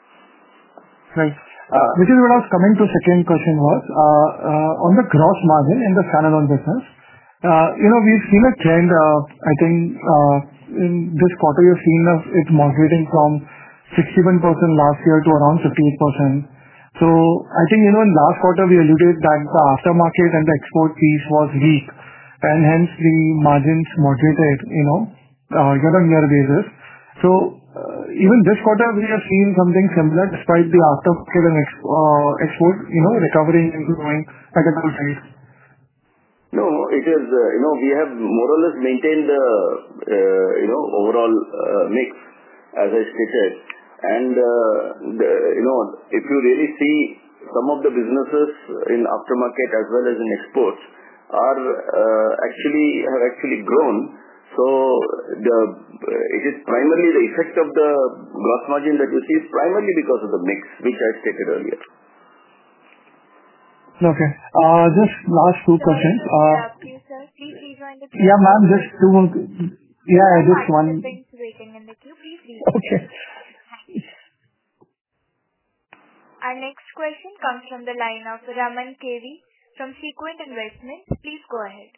Right. Uh, which is what I was coming to. Second question was uh, uh, on the gross margin in the standalone business. Uh, you know, we've seen a trend. Uh, I think uh, in this quarter you've seen uh, it moderating from sixty-one percent last year to around fifty-eight percent. So I think, you know, in last quarter we alluded that the aftermarket and the export piece was weak, and hence the margins moderated, you know, uh, year-on-year basis. So uh, even this quarter we have seen something similar despite the aftermarket and ex- uh, export, you know, recovering and growing at a good rate. No, it is, uh, you know, we have more or less maintained the, uh, you know, overall uh, mix, as I stated. And, uh, the, you know, if you really see some of the businesses in aftermarket as well as in exports are uh, actually have actually grown. So the uh, it is primarily the effect of the gross margin that you see is primarily because of the mix, which I stated earlier. Okay. Uh, just last two Sorry questions. to Uh, interrupt you, sir. Please rejoin the queue. yeah, ma'am, just two more. Yeah, All just one. participants waiting in the queue. Please rejoin. Okay. Our next question comes from the line of Raman K V from Sequent Investments. Please go ahead.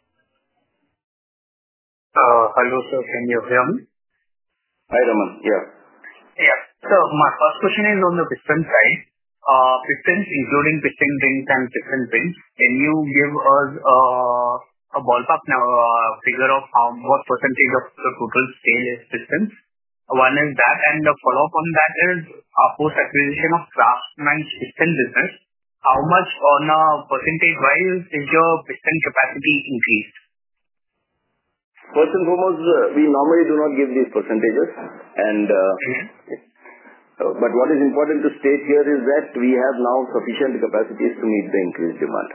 Uh, hello, sir. Can you hear me? Hi, Raman. Yeah. Yeah. So my first question is on the piston side. Uh, pistons, including piston rings and piston pins. Can you give us uh, a ballpark now uh, figure of how what percentage of the total sale is pistons? One is that, and the follow-up on that is uh, post-acquisition of Craftsman's piston business. How much on a percentage-wise is your piston capacity increased? First and foremost, uh, we normally do not give these percentages, and uh, Mm-hmm. Uh, but what is important to state here is that we have now sufficient capacities to meet the increased demand.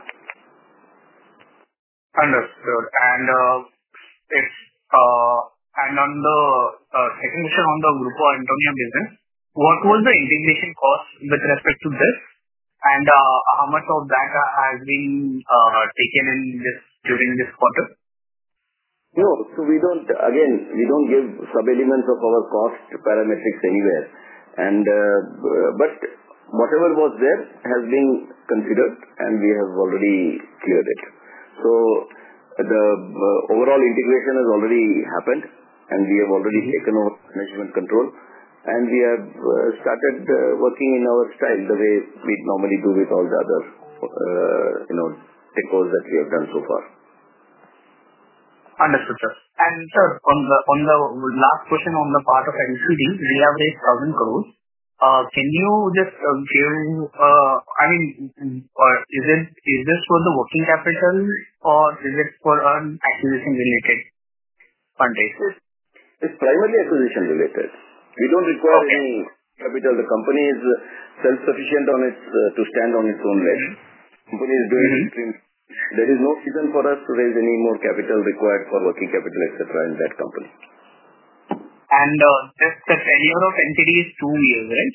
Understood. And uh, it's uh, and on the uh, second question on the Grupo Antonia business, what was the integration cost with respect to this, and uh, how much of that uh, has been uh, taken in this during this quarter? No, so we don't, again, we don't give sub-elements of our cost parametrics anywhere. And, uh, but whatever was there has been considered and we have already cleared it. So the uh, overall integration has already happened and we have already mm-hmm. taken over management control and we have uh, started uh, working in our style the way we normally do with all the other, uh, you know, takeovers that we have done so far. Understood, sir. And sir, on the on the last question on the part of N C D, we have raised one thousand crores. Uh, Can you just uh, give, uh, I mean, uh, is it is this for the working capital or is it for an acquisition-related fundraise? It's it's primarily acquisition related. We don't require Okay. any capital. The company is uh, self-sufficient on its uh, to stand on its own legs. Company is doing Mm-hmm. extreme. There is no reason for us to raise any more capital required for working capital, et cetera, in that company. And uh, this, the tenure of N C D is two years, right?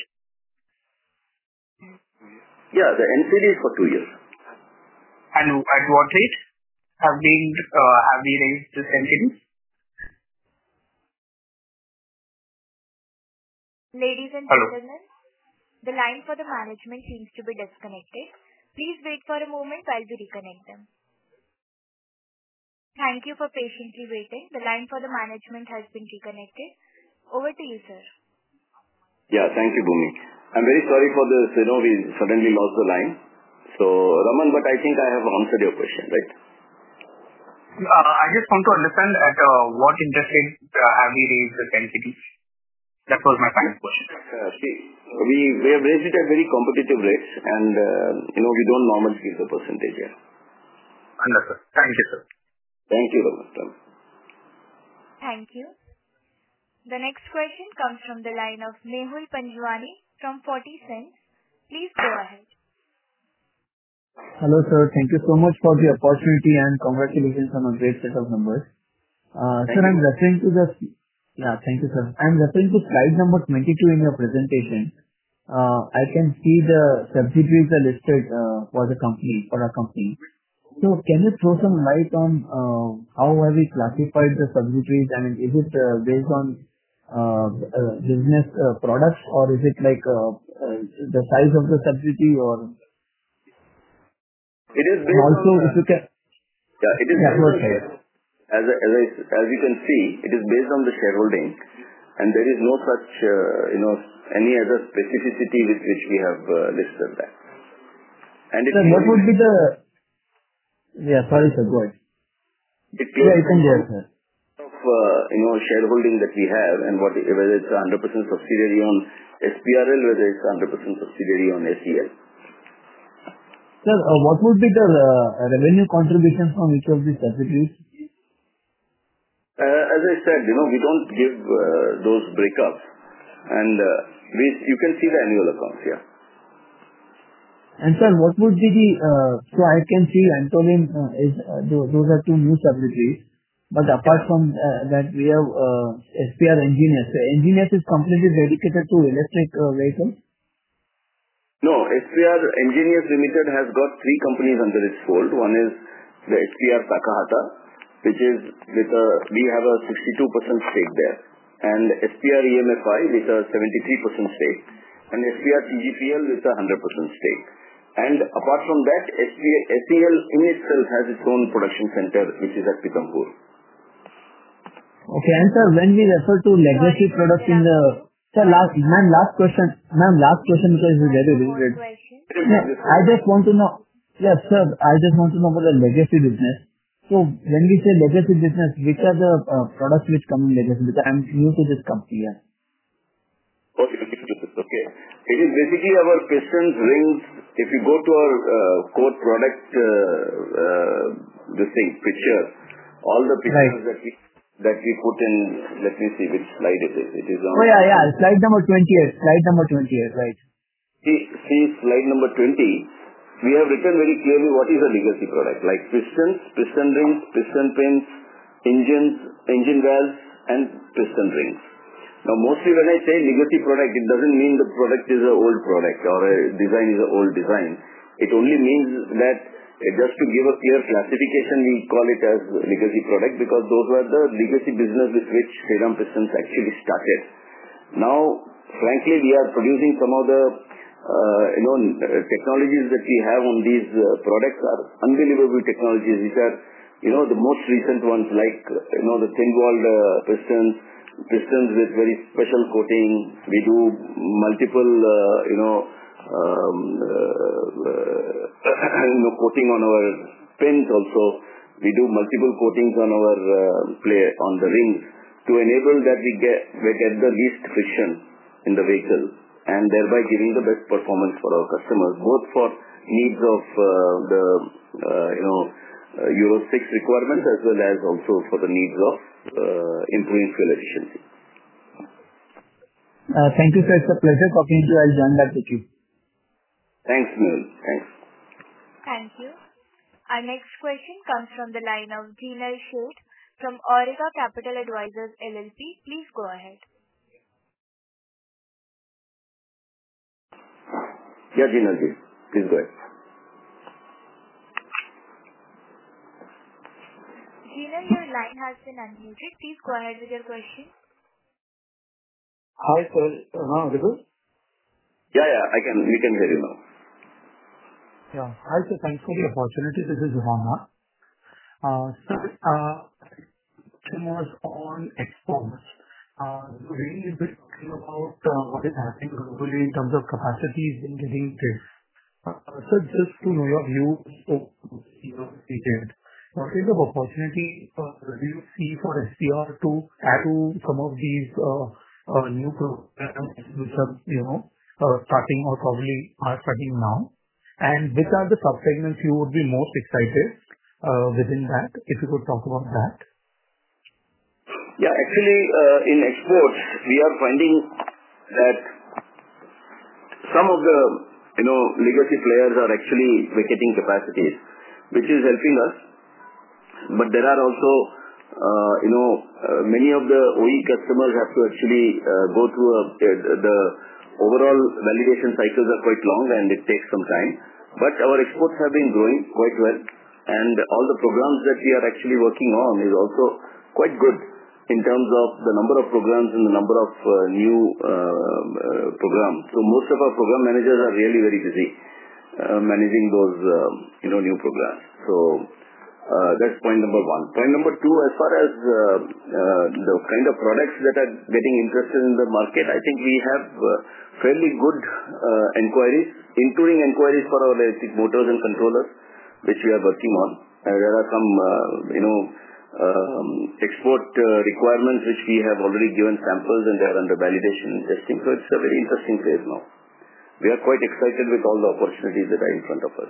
Yeah, the N C D is for two years. And at what rate have been uh, have we raised this N C D? Ladies and Hello. gentlemen, the line for the management seems to be disconnected. Please wait for a moment while we reconnect them. Thank you for patiently waiting. The line for the management has been reconnected. Over to you, sir. Yeah, thank you, Bhumi. I'm very sorry for this. You know, we suddenly lost the line. So, Raman, but I think I have answered your question, right? Uh, I just want to understand at uh, what interest rate uh, have we raised this N C D? That was my final question. Uh, see, we, we have raised it at very competitive rates and, uh, you know, we don't normally give the percentage here. Understood. Thank you, sir. Thank you, Raman. Thank you. The next question comes from the line of Mehul Panjwani from forty cents. Please go ahead. Hello, sir. Thank you so much for the opportunity and congratulations on a great set of numbers. Uh, Thank sir, you. I'm referring to the yeah, thank you, sir. I'm referring to slide number twenty-two in your presentation. Uh, I can see the subsidiaries are listed uh, for the company, for our company. So can you throw some light on uh, how have we classified the subsidiaries? I mean, is it uh, based on uh, uh, business uh, products or is it like uh, uh, the size of the subsidiary or? It is And based also, on, if uh, you can, yeah, it is yeah, based go on, ahead. as, I- as, I, as you can see, it is based on the shareholding and there is no such, uh, you know, any other specificity with which we have uh, listed that. And it Sir, what clearly, would be the, yeah, sorry, sir, go ahead. it Yeah, clearly you can go ahead, sir. of, uh, you know, shareholding that we have and what, whether it's a one hundred percent subsidiary on S P R L, whether it's a one hundred percent subsidiary on S E L. Sir, uh, what would be the uh, revenue contribution from each of these subsidiaries? Uh, as I said, you know, we don't give uh, those breakups and uh, we, you can see the annual accounts, yeah. Sir, what would be the, so I can see Antolin is, those are two new subsidiaries. Apart from that, we have S P R Engineers. Engineers is completely dedicated to electric vehicles? No, S P R Engineers Limited has got three companies under its fold. One is the S P R Takahata, which is with a, we have a sixty-two percent stake there, and S P R E M F I with a seventy-three percent stake, and S P R T G P L with a one hundred percent stake. And apart from that, S E L in itself has its own production center, which is at Pithampur. Okay. Sir, when we refer to legacy products in the, sir, last, ma'am, last question, ma'am, last question because it's very related. I just want to know, yes, sir, I just want to know about the legacy business. So when we say legacy business, which are the uh, products which come in legacy? Because I'm new to this company. Yeah. Okay, okay. It is basically our pistons, rings. If you go to our uh, core product, uh, uh, this thing, picture, all the pictures right. that we that we put in, let me see which slide it is. It is on. Oh yeah, yeah. Slide number twenty-eight. Slide number twenty-eight, right. See, see slide number twenty. We have written very clearly what is a legacy product, like pistons, piston rings, piston pins, engines, engine valves, and piston rings. Now, mostly when I say legacy product, it doesn't mean the product is an old product or a design is an old design. It only means that uh, just to give a clear classification, we call it as legacy product because those were the legacy business with which Shriram Pistons actually started. Now, frankly, we are producing some of the uh, you know technologies that we have on these uh, products are unbelievable technologies, which are you know the most recent ones like you know the thin-walled uh, pistons. Pistons with very special coating. We do multiple, uh, you know, um, uh, uh, you know, coating on our pins also. We do multiple coatings on our uh, play on the rings to enable that we get we get the least friction in the vehicle and thereby giving the best performance for our customers, both for needs of uh, the uh, you know uh, Euro six requirements as well as also for the needs of uh, improving fuel efficiency. Uh, thank you, sir. It's a pleasure talking to you. I'll join back with you. Thanks, Mehul. Thanks. Thank you. Our next question comes from the line of Jinal Sheth from Auriga Capital Advisors L L P. Please go ahead. Yeah, Jinal ji. Please go ahead. Jinal, your line has been unmuted. Please go ahead with your question. Hi, sir. Am I audible? Yeah, yeah, I can. We can hear you now. Yeah. Hi, sir. Thanks for the opportunity. This is Rana. Uh, sir, uh, question was on exports. Uh, really a bit talking about uh, what is happening globally in terms of capacities in getting this. Uh, sir, just to know your views of your period. What kind of opportunity uh, do you see for S P R to add to some of these uh, uh, new programs which are, you know, uh, starting or probably are starting now? And which are the sub-segments you would be most excited uh, within that, if you could talk about that? Yeah, actually, uh, in exports, we are finding that some of the, you know, legacy players are actually vacating capacities, which is helping us. But there are also, uh, you know, uh, many of the O E customers have to actually uh, go through a, uh, the overall validation cycles are quite long and it takes some time. But our exports have been growing quite well, and all the programs that we are actually working on is also quite good in terms of the number of programs and the number of uh, new uh, uh, programs. So most of our program managers are really very busy uh, managing those, uh, you know, new programs. So uh, that's point number one. Point number two, as far as uh, uh, the kind of products that are getting interested in the market, I think we have uh, fairly good uh, inquiries, including inquiries for our electric motors and controllers, which we are working on. Uh, there are some, uh, you know, um, export uh, requirements which we have already given samples and they are under validation and testing. So it's a very interesting phase now. We are quite excited with all the opportunities that are in front of us.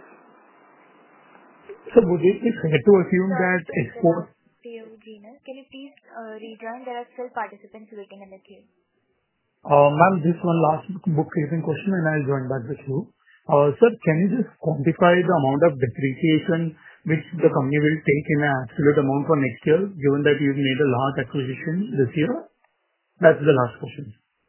So would it be fair to assume that export... Can you please uh, rejoin? There are still participants waiting in the queue. Uh, Ma'am, this one last bookkeeping question and I'll join back with you. Sir, can you just quantify the amount of depreciation which the company will take in an absolute amount for next year, given that you've made a large acquisition this year? That's the last question.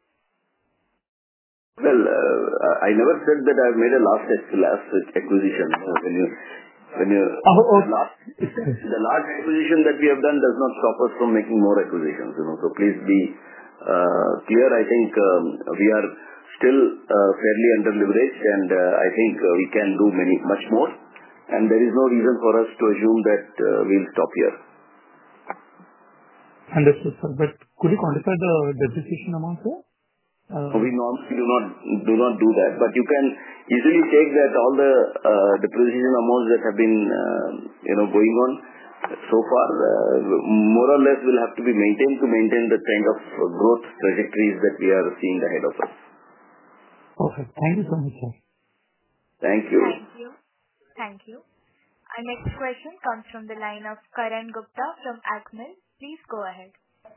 Well, uh, I never said that I've made a last acquisition. When you, when you, Oh, oh. the, last, the large acquisition that we have done does not stop us from making more acquisitions. You know, so please be uh, clear. I think um, we are still uh, fairly under-leveraged, and uh, I think uh, we can do many, much more. And there is no reason for us to assume that uh, we'll stop here. Understood, sir. But could you quantify the depreciation amount, sir? Uh, we normally do not do not do that, but you can easily take that all the uh, depreciation amounts that have been uh, you know going on so far, uh, more or less will have to be maintained to maintain the kind of growth trajectories that we are seeing ahead of us. Perfect. Thank you so much, sir. Thank you. Thank you. Thank you. Our next question comes from the line of Karan Gupta from Acmel. Please go ahead.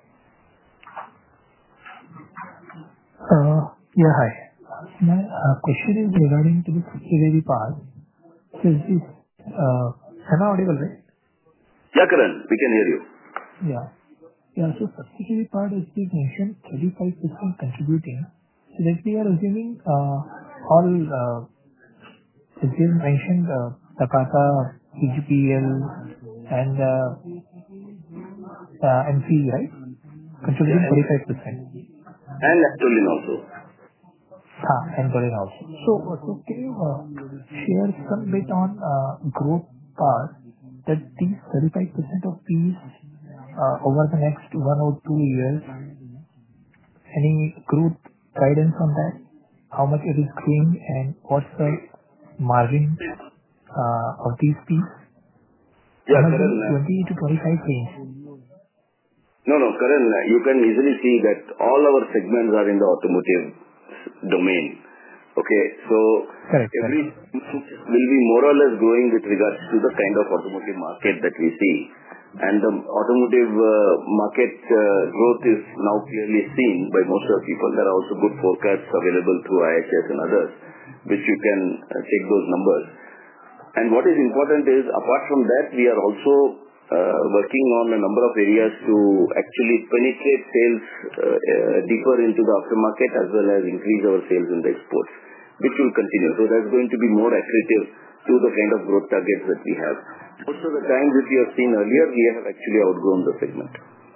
Uh, yeah, hi. My uh, question is regarding to the subsidiary part. So is this, uh, am I audible, right? Yeah, Karan, we can hear you. Yeah. Yeah, so subsidiary part is being mentioned thirty-five percent contributing. So that we are assuming uh, all, uh, it is mentioned uh, Takata, P G P L and uh, uh, M C E, right? Contributing yeah, thirty-five percent. And Aptolin also. Ah, and Aptolin also. So, so can you uh, share some bit on uh, growth part that these thirty-five percent of these uh, over the next one or two years, any growth guidance on that? How much it is growing and what's the margin uh, of these pieces? Yeah, Karan. twenty to twenty-five range. No, no, Karan, you can easily see that all our segments are in the automotive domain. Okay, so correct, every correct. will be more or less growing with regards to the kind of automotive market that we see. And the automotive uh, market uh, growth is now clearly seen by most of the people. There are also good forecasts available through I H S and others, which you can uh, check those numbers. And what is important is, apart from that, we are also Uh, working on a number of areas to actually penetrate sales uh, uh, deeper into the aftermarket as well as increase our sales in the exports, which will continue. So that's going to be more accretive to the kind of growth targets that we have. Most of the times, if you have seen earlier, we have actually outgrown the segment.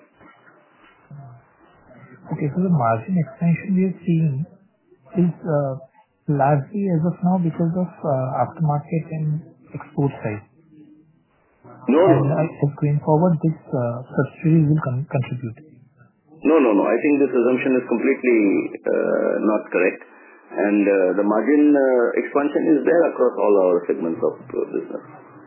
Okay, so the margin expansion we are seeing is uh, largely as of now because of uh, aftermarket and export side. No, and no. Uh, going forward, this uh, subsidiary will con- contribute. No, no, no. I think this assumption is completely uh, not correct. And uh, the margin uh, expansion is there across all our segments of uh, business.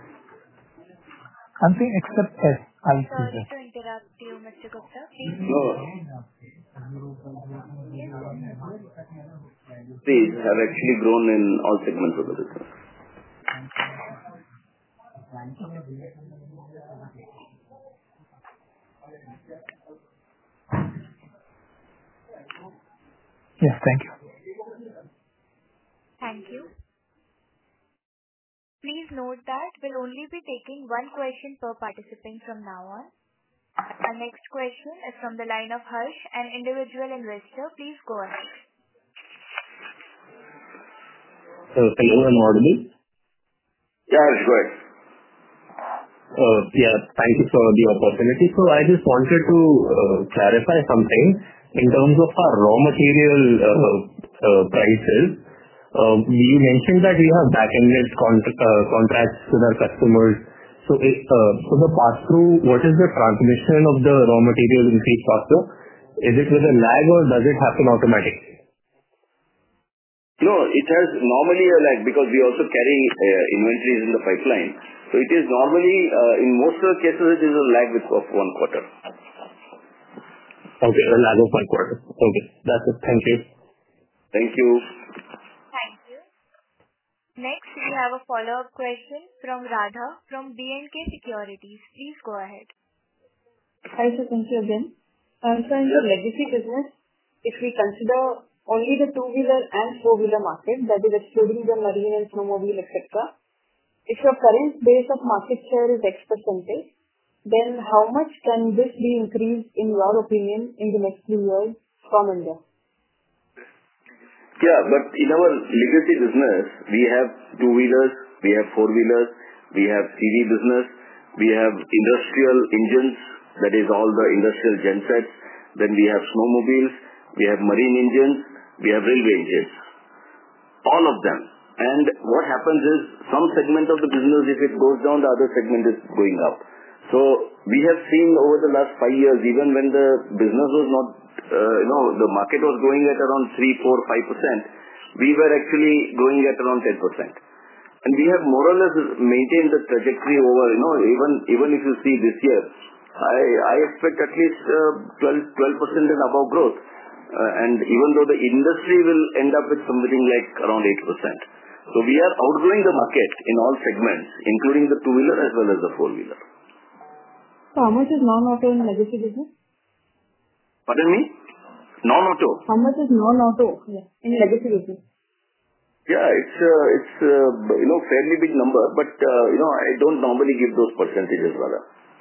I'm saying except S, I see Sorry that. to interrupt you, Mister Gupta. Please. No. These have actually grown in all segments of the business. Yes, thank you. Thank you. Please note that we'll only be taking one question per participant from now on. Our next question is from the line of Harsh, an individual investor. Please go ahead. Uh, hello, I'm audible? Yeah, Harsh, go ahead. Uh, yeah, thank you for the opportunity. So I just wanted to uh, clarify something in terms of our raw material uh, uh, prices. Uh, you mentioned that we have back-ended cont- uh, contracts with our customers. So, it, uh, so the pass-through, what is the transmission of the raw material increase faster? Is it with a lag or does it happen automatically? No, it has normally a lag because we also carry uh, inventories in the pipeline. So it is normally, uh, in most of the cases, it is a lag with of one quarter. Okay, a lag of one quarter. Okay, that's it. Thank you. Thank you. Thank you. Next, we have a follow-up question from Radha from B and K Securities. Please go ahead. Hi, sir. Thank you again. Um, so in the legacy business, if we consider only the two-wheeler and four-wheeler market, that is excluding the marine and snowmobile, et cetera. If your current base of market share is X percentage, then how much can this be increased in your opinion in the next few years from India? Yeah, but in our legacy business, we have two-wheelers, we have four-wheelers, we have C V business, we have industrial engines, that is all the industrial gensets, then we have snowmobiles, we have marine engines, we have railway engines. All of them. And what happens is, some segment of the business, if it goes down, the other segment is going up. So, we have seen over the last five years, even when the business was not, uh, you know, the market was growing at around three, four, five percent, we were actually growing at around ten percent. And we have more or less maintained the trajectory over, you know, even, even if you see this year, I, I expect at least uh, twelve percent and above growth. Uh, and even though the industry will end up with something like around eight percent. So we are outgrowing the market in all segments, including the two-wheeler as well as the four-wheeler. So how much is non-auto in legacy business? Pardon me? Non-auto? How much is non-auto in legacy business? Yeah, it's, uh, it's uh, you know, fairly big number, but, uh, you know, I don't normally give those percentages, rather.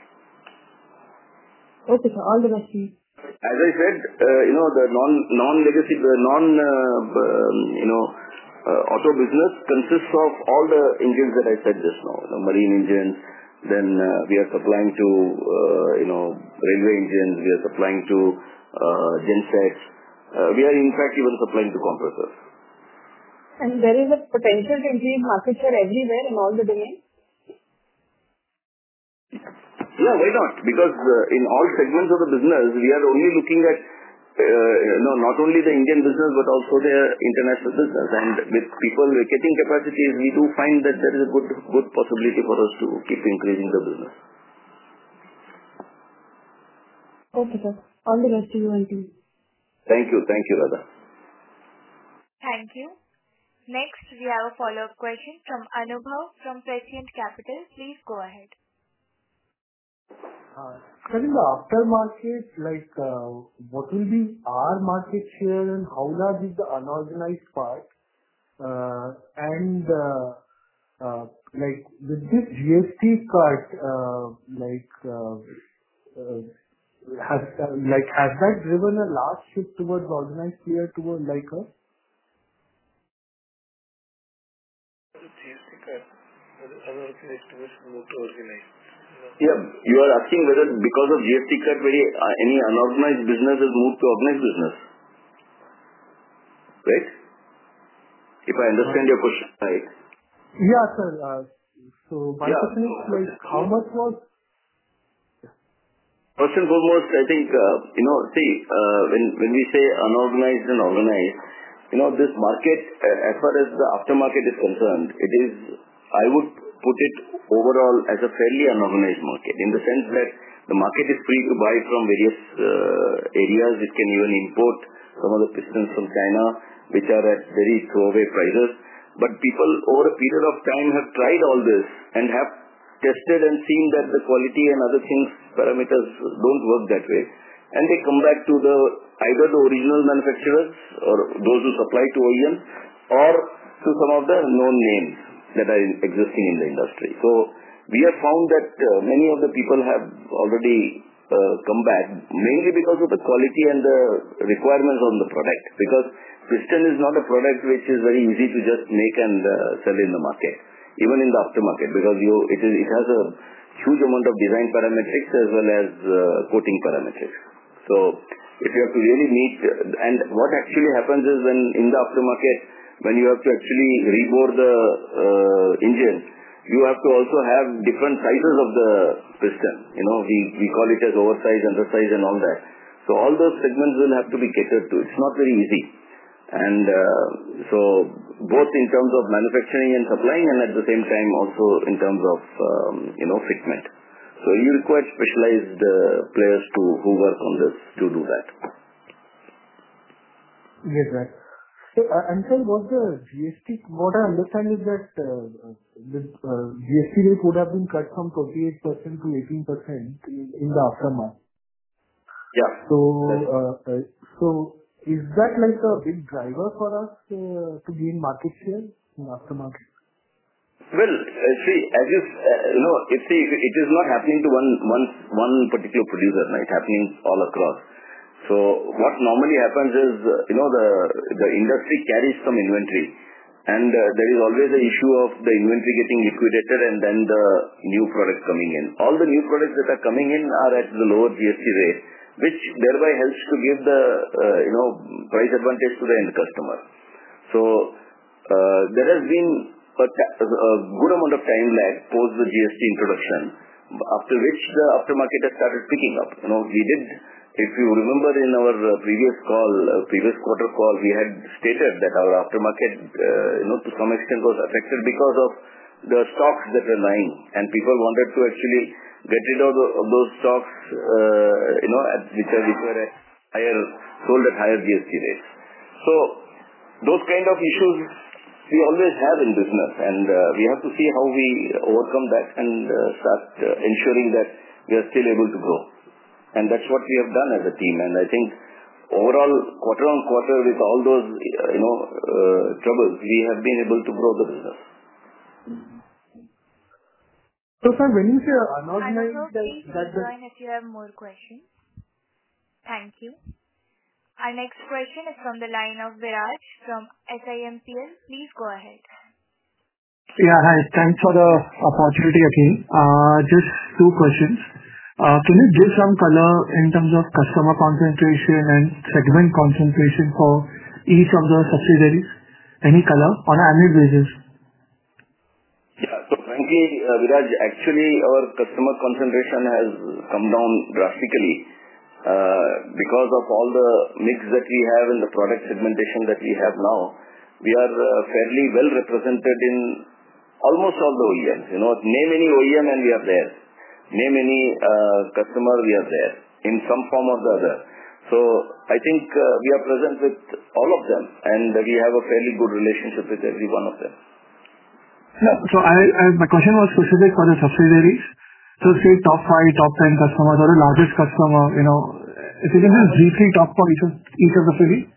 Okay, sir. All the best to you. As I said, uh, you know, the non, non-legacy, the non, uh, um, you know, uh, auto business consists of all the engines that I said just now. You know, marine engines, then uh, we are supplying to, uh, you know, railway engines, we are supplying to uh, gensets. Uh, we are in fact even supplying to compressors. And there is a potential to increase market share everywhere in all the domains? Yeah, why not? Because uh, in all segments of the business, we are only looking at uh, no, not only the Indian business, but also the international business. And with people getting capacities, we do find that there is a good good possibility for us to keep increasing the business. Okay, sir. All the best to you and team. Thank you. Thank you, Radha. Thank you. Next, we have a follow-up question from Anubhav from Prescient Capital. Please go ahead. Uh, sir, in the aftermarket, like, uh, what will be our market share and how large is the unorganized part? Uh, and, uh, uh, like, with this G S T cut, uh, like, uh, uh, has, uh, like, has that driven a large shift towards organized player towards like us? G S T cut, unorganized towards more to organized. Yeah, you are asking whether because of G S T cut, very uh, any unorganized business has moved to organized business, right? If I understand your question right. Yeah, sir. Uh, so my yeah. question is like, how much was? First and foremost, I think uh, you know, see, uh, when when we say unorganized and organized, you know, this market, uh, as far as the aftermarket is concerned, it is, I would put it overall as a fairly unorganized market, in the sense that the market is free to buy from various uh, areas. It can even import some of the pistons from China, which are at very throwaway prices. But people over a period of time have tried all this and have tested and seen that the quality and other things, parameters don't work that way. And they come back to the either the original manufacturers or those who supply to O E Ms, or to some of the known names that are existing in the industry. So we have found that uh, many of the people have already uh, come back, mainly because of the quality and the requirements on the product. Because piston is not a product which is very easy to just make and uh, sell in the market, even in the aftermarket, because you it is it has a huge amount of design parametrics as well as uh, coating parametrics. So if you have to really meet, and what actually happens is when in the aftermarket, when you have to actually rebore the uh, engine, you have to also have different sizes of the piston. You know, we, we call it as oversize, undersize and all that. So all those segments will have to be catered to. It's not very easy. And uh, so both in terms of manufacturing and supplying, and at the same time also in terms of, um, you know, fitment. So you require specialized uh, players to who work on this to do that. Yes, right. So, uh, and sir, what the G S T, what I understand is that uh, the uh, G S T rate would have been cut from twenty-eight percent to eighteen percent in, in the aftermath. Yeah. So, uh, uh, so Is that like a big driver for us uh, to gain market share in aftermarket? Well, uh, see, as you, uh, you know, it, see, it is not happening to one, one, one particular producer, right? It's happening all across. So what normally happens is, uh, you know, the, the industry carries some inventory, and uh, there is always the issue of the inventory getting liquidated and then the new product coming in. All the new products that are coming in are at the lower G S T rate, which thereby helps to give the, uh, you know, price advantage to the end customer. So uh, there has been a, a good amount of time lag post the G S T introduction, after which the aftermarket has started picking up. You know, we did, if you remember in our previous call, uh, previous quarter call, we had stated that our aftermarket, uh, you know, to some extent was affected because of the stocks that were lying, and people wanted to actually get rid of, the, of those stocks, uh, you know, at, which, are, which were at higher, sold at higher G S T rates. So those kind of issues we always have in business, and uh, we have to see how we overcome that and uh, start uh, ensuring that we are still able to grow. And that's what we have done as a team. And I think overall, quarter on quarter, with all those, uh, you know, uh, troubles, we have been able to grow the business. So, sir, when you say Anupam, unorganized, that, please that, that join if you have more questions. Thank you. Our next question is from the line of Viraj from SiMPL. Please go ahead. Yeah, hi. Thanks for the opportunity again. Uh, just two questions. Uh, can you give some color in terms of customer concentration and segment concentration for each of the subsidiaries? Any color on an annual basis? Yeah. So frankly, uh, Viraj, actually our customer concentration has come down drastically uh, because of all the mix that we have in the product segmentation that we have now. We are uh, fairly well represented in almost all the O E Ms. You know, name any O E M and we are there. Name any uh, customer, we are there in some form or the other. So I think uh, we are present with all of them, and we have a fairly good relationship with every one of them. No, so I, I, my question was specific for the subsidiaries. So say top five, top ten customers or the largest customer, you know, if you can just briefly talk for each of, each of the subsidiaries.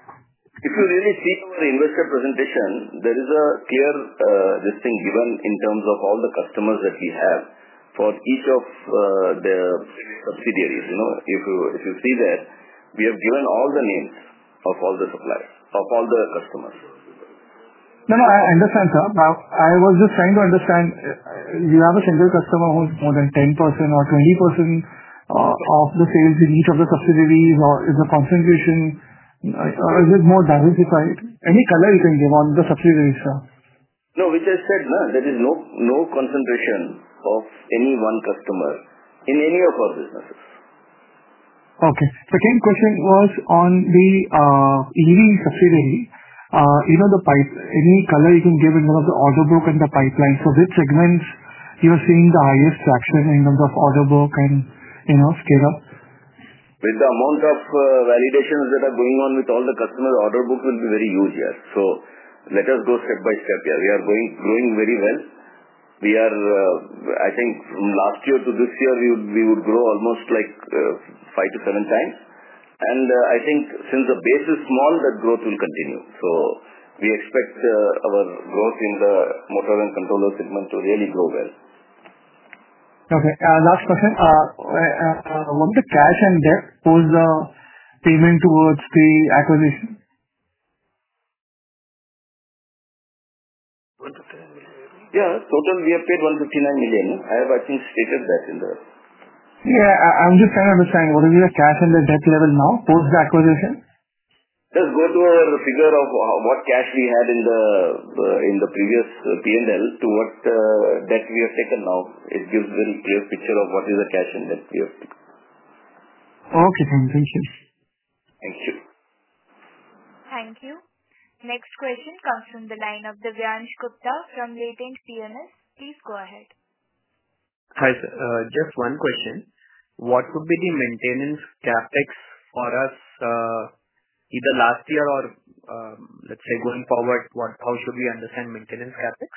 If you really see our investor presentation, there is a clear uh, this thing given in terms of all the customers that we have for each of uh, the subsidiaries. You know, if you if you see there, we have given all the names of all the suppliers, of all the customers. No, no, I understand, sir. Now, I was just trying to understand, uh, you have a single customer who's more than ten percent or twenty percent uh, of the sales in each of the subsidiaries, or is the concentration, uh, or is it more diversified? Any color you can give on the subsidiaries, sir? No, which I said, no, there is no no concentration of any one customer in any of our businesses. Okay. Second question was on the uh, E V subsidiary. Uh, you know, the pipe, any color you can give in terms of the order book and the pipeline. So which segments you are seeing the highest traction in terms of order book and, you know, scale up? With the amount of uh, validations that are going on with all the customers, order book will be very huge here. So let us go step by step here. We are going growing very well. We are, uh, I think, from last year to this year, we would, we would grow almost like uh, five to seven times. And uh, I think since the base is small, that growth will continue. So we expect uh, our growth in the motor and controller segment to really grow well. Okay. Uh, last question. Uh, uh, uh, what the cash and debt post the payment towards the acquisition? Yeah, total we have paid one hundred fifty-nine million. I have, I think, stated that in the... Yeah, I, I'm just trying to understand what is the cash and the debt level now post the acquisition? Just go to our figure of what cash we had in the uh, in the previous P and L to what uh, debt we have taken now. It gives very clear picture of what is the cash and debt we have taken. Okay, thank you. Thank you. Thank you. Next question comes from the line of Divyansh Gupta from Latent P M S. Please go ahead. Hi, sir. Uh, just one question. What would be the maintenance capex for us uh, either last year or um, let's say going forward? What, how should we understand maintenance capex?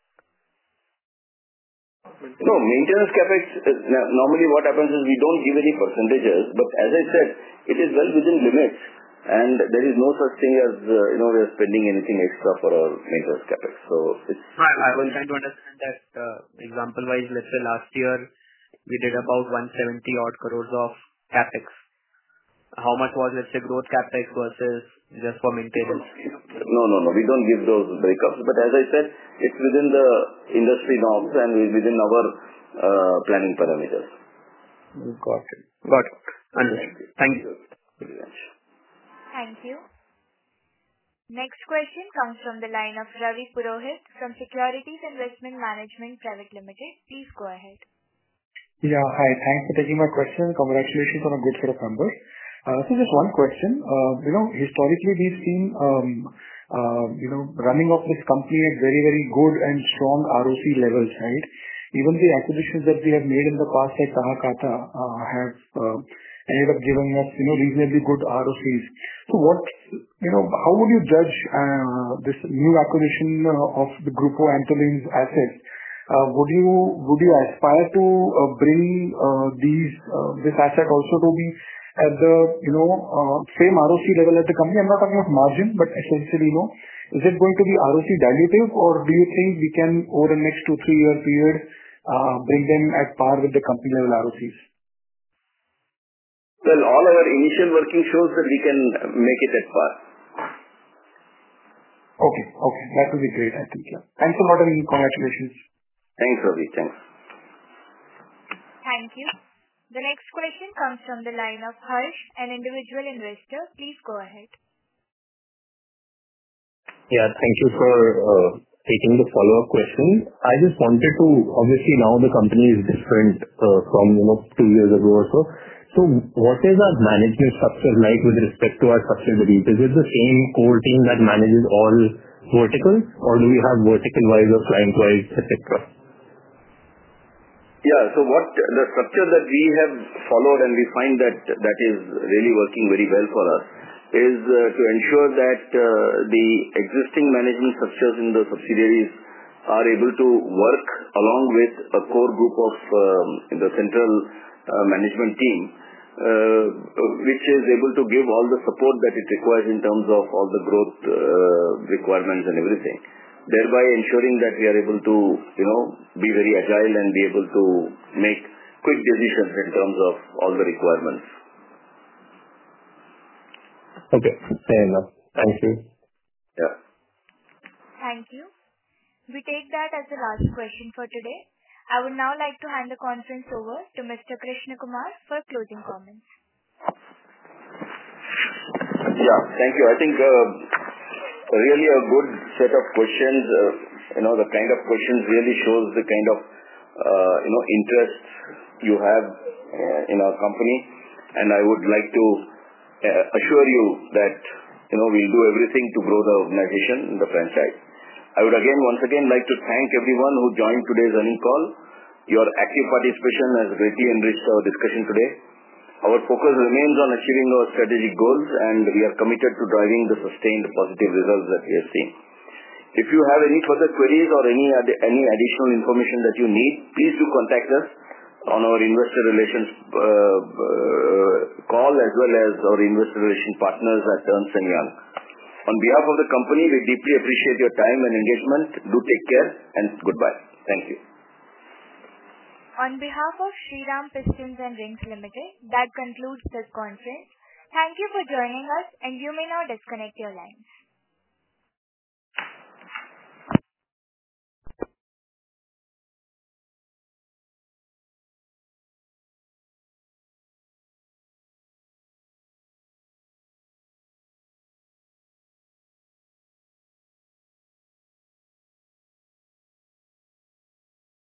No, maintenance capex, uh, normally what happens is we don't give any percentages, but as I said, it is well within limits. There is no such thing as we are spending anything extra for our maintenance CapEx. I was trying to understand that example-wise, let's say last year, we did about one hundred seventy crore of CapEx. How much was, let's say, growth CapEx versus just for maintenance? No, no, no. We don't give those breakups. As I said, it's within the industry norms and within our uh, planning parameters. Got it. Got it. Understood. Thank you. Thank you. Next question comes from the line of Ravi Purohit from Securities Investment Management Private Limited. Please go ahead. Yeah. Hi. Thanks for taking my question. Congratulations on a good set of numbers. Just one question. Historically, we've seen running of this company at very, very good and strong R O C levels, right? Even the acquisitions that we have made in the past, like Taha Kata, have ended up giving us reasonably good R O Cs. How would you judge this new acquisition of the Grupo Antolín's assets? Would you aspire to bring this asset also to be at the same R O C level as the company? I'm not talking about margin, but essentially, is it going to be R O C dilutive, or do you think we can, over the next two, three-year period, bring them at par with the company level R O Cs? Well, all our initial working shows that we can make it at par. Okay. Okay. That would be great, I think. Yeah. Thanks a lot, and congratulations. Thanks, Ravi. Thanks. Thank you. The next question comes from the line of Harsh, an individual investor. Please go ahead. Yeah. Thank you for uh, taking the follow-up question. I just wanted to, obviously, now the company is different uh, from you know two years ago or so. So what is our management structure like with respect to our subsidiaries? Is it the same core team that manages all verticals, or do we have vertical-wise or client-wise, et cetera? Yeah. So what the structure that we have followed, and we find that that is really working very well for us, is uh, to ensure that uh, the existing management structures in the subsidiaries are able to work along with a core group of um, the central uh, management team, uh, which is able to give all the support that it requires in terms of all the growth uh, requirements and everything, thereby ensuring that we are able to, you know, be very agile and be able to make quick decisions in terms of all the requirements. Okay. Fair enough. Thank you. Yeah. Thank you. We take that as the last question for today. I would now like to hand the conference over to Mister Krishna Kumar for closing comments. Yeah. Thank you. I think uh, really a good set of questions. Uh, you know, the kind of questions really shows the kind of uh, you know interest you have uh, in our company, and I would like to uh, assure you that you know we'll do everything to grow the organization, the franchise. I would again, once again, like to thank everyone who joined today's earnings call. Your active participation has greatly enriched our discussion today. Our focus remains on achieving our strategic goals, and we are committed to driving the sustained positive results that we have seen. If you have any further queries or any ad- any additional information that you need, please do contact us on our investor relations uh, uh, call, as well as our investor relations partners at Ernst and Young. On behalf of the company, we deeply appreciate your time and engagement. Do take care, and goodbye. Thank you. On behalf of Shriram Pistons and Rings Limited, that concludes this conference. Thank you for joining us, and you may now disconnect your lines.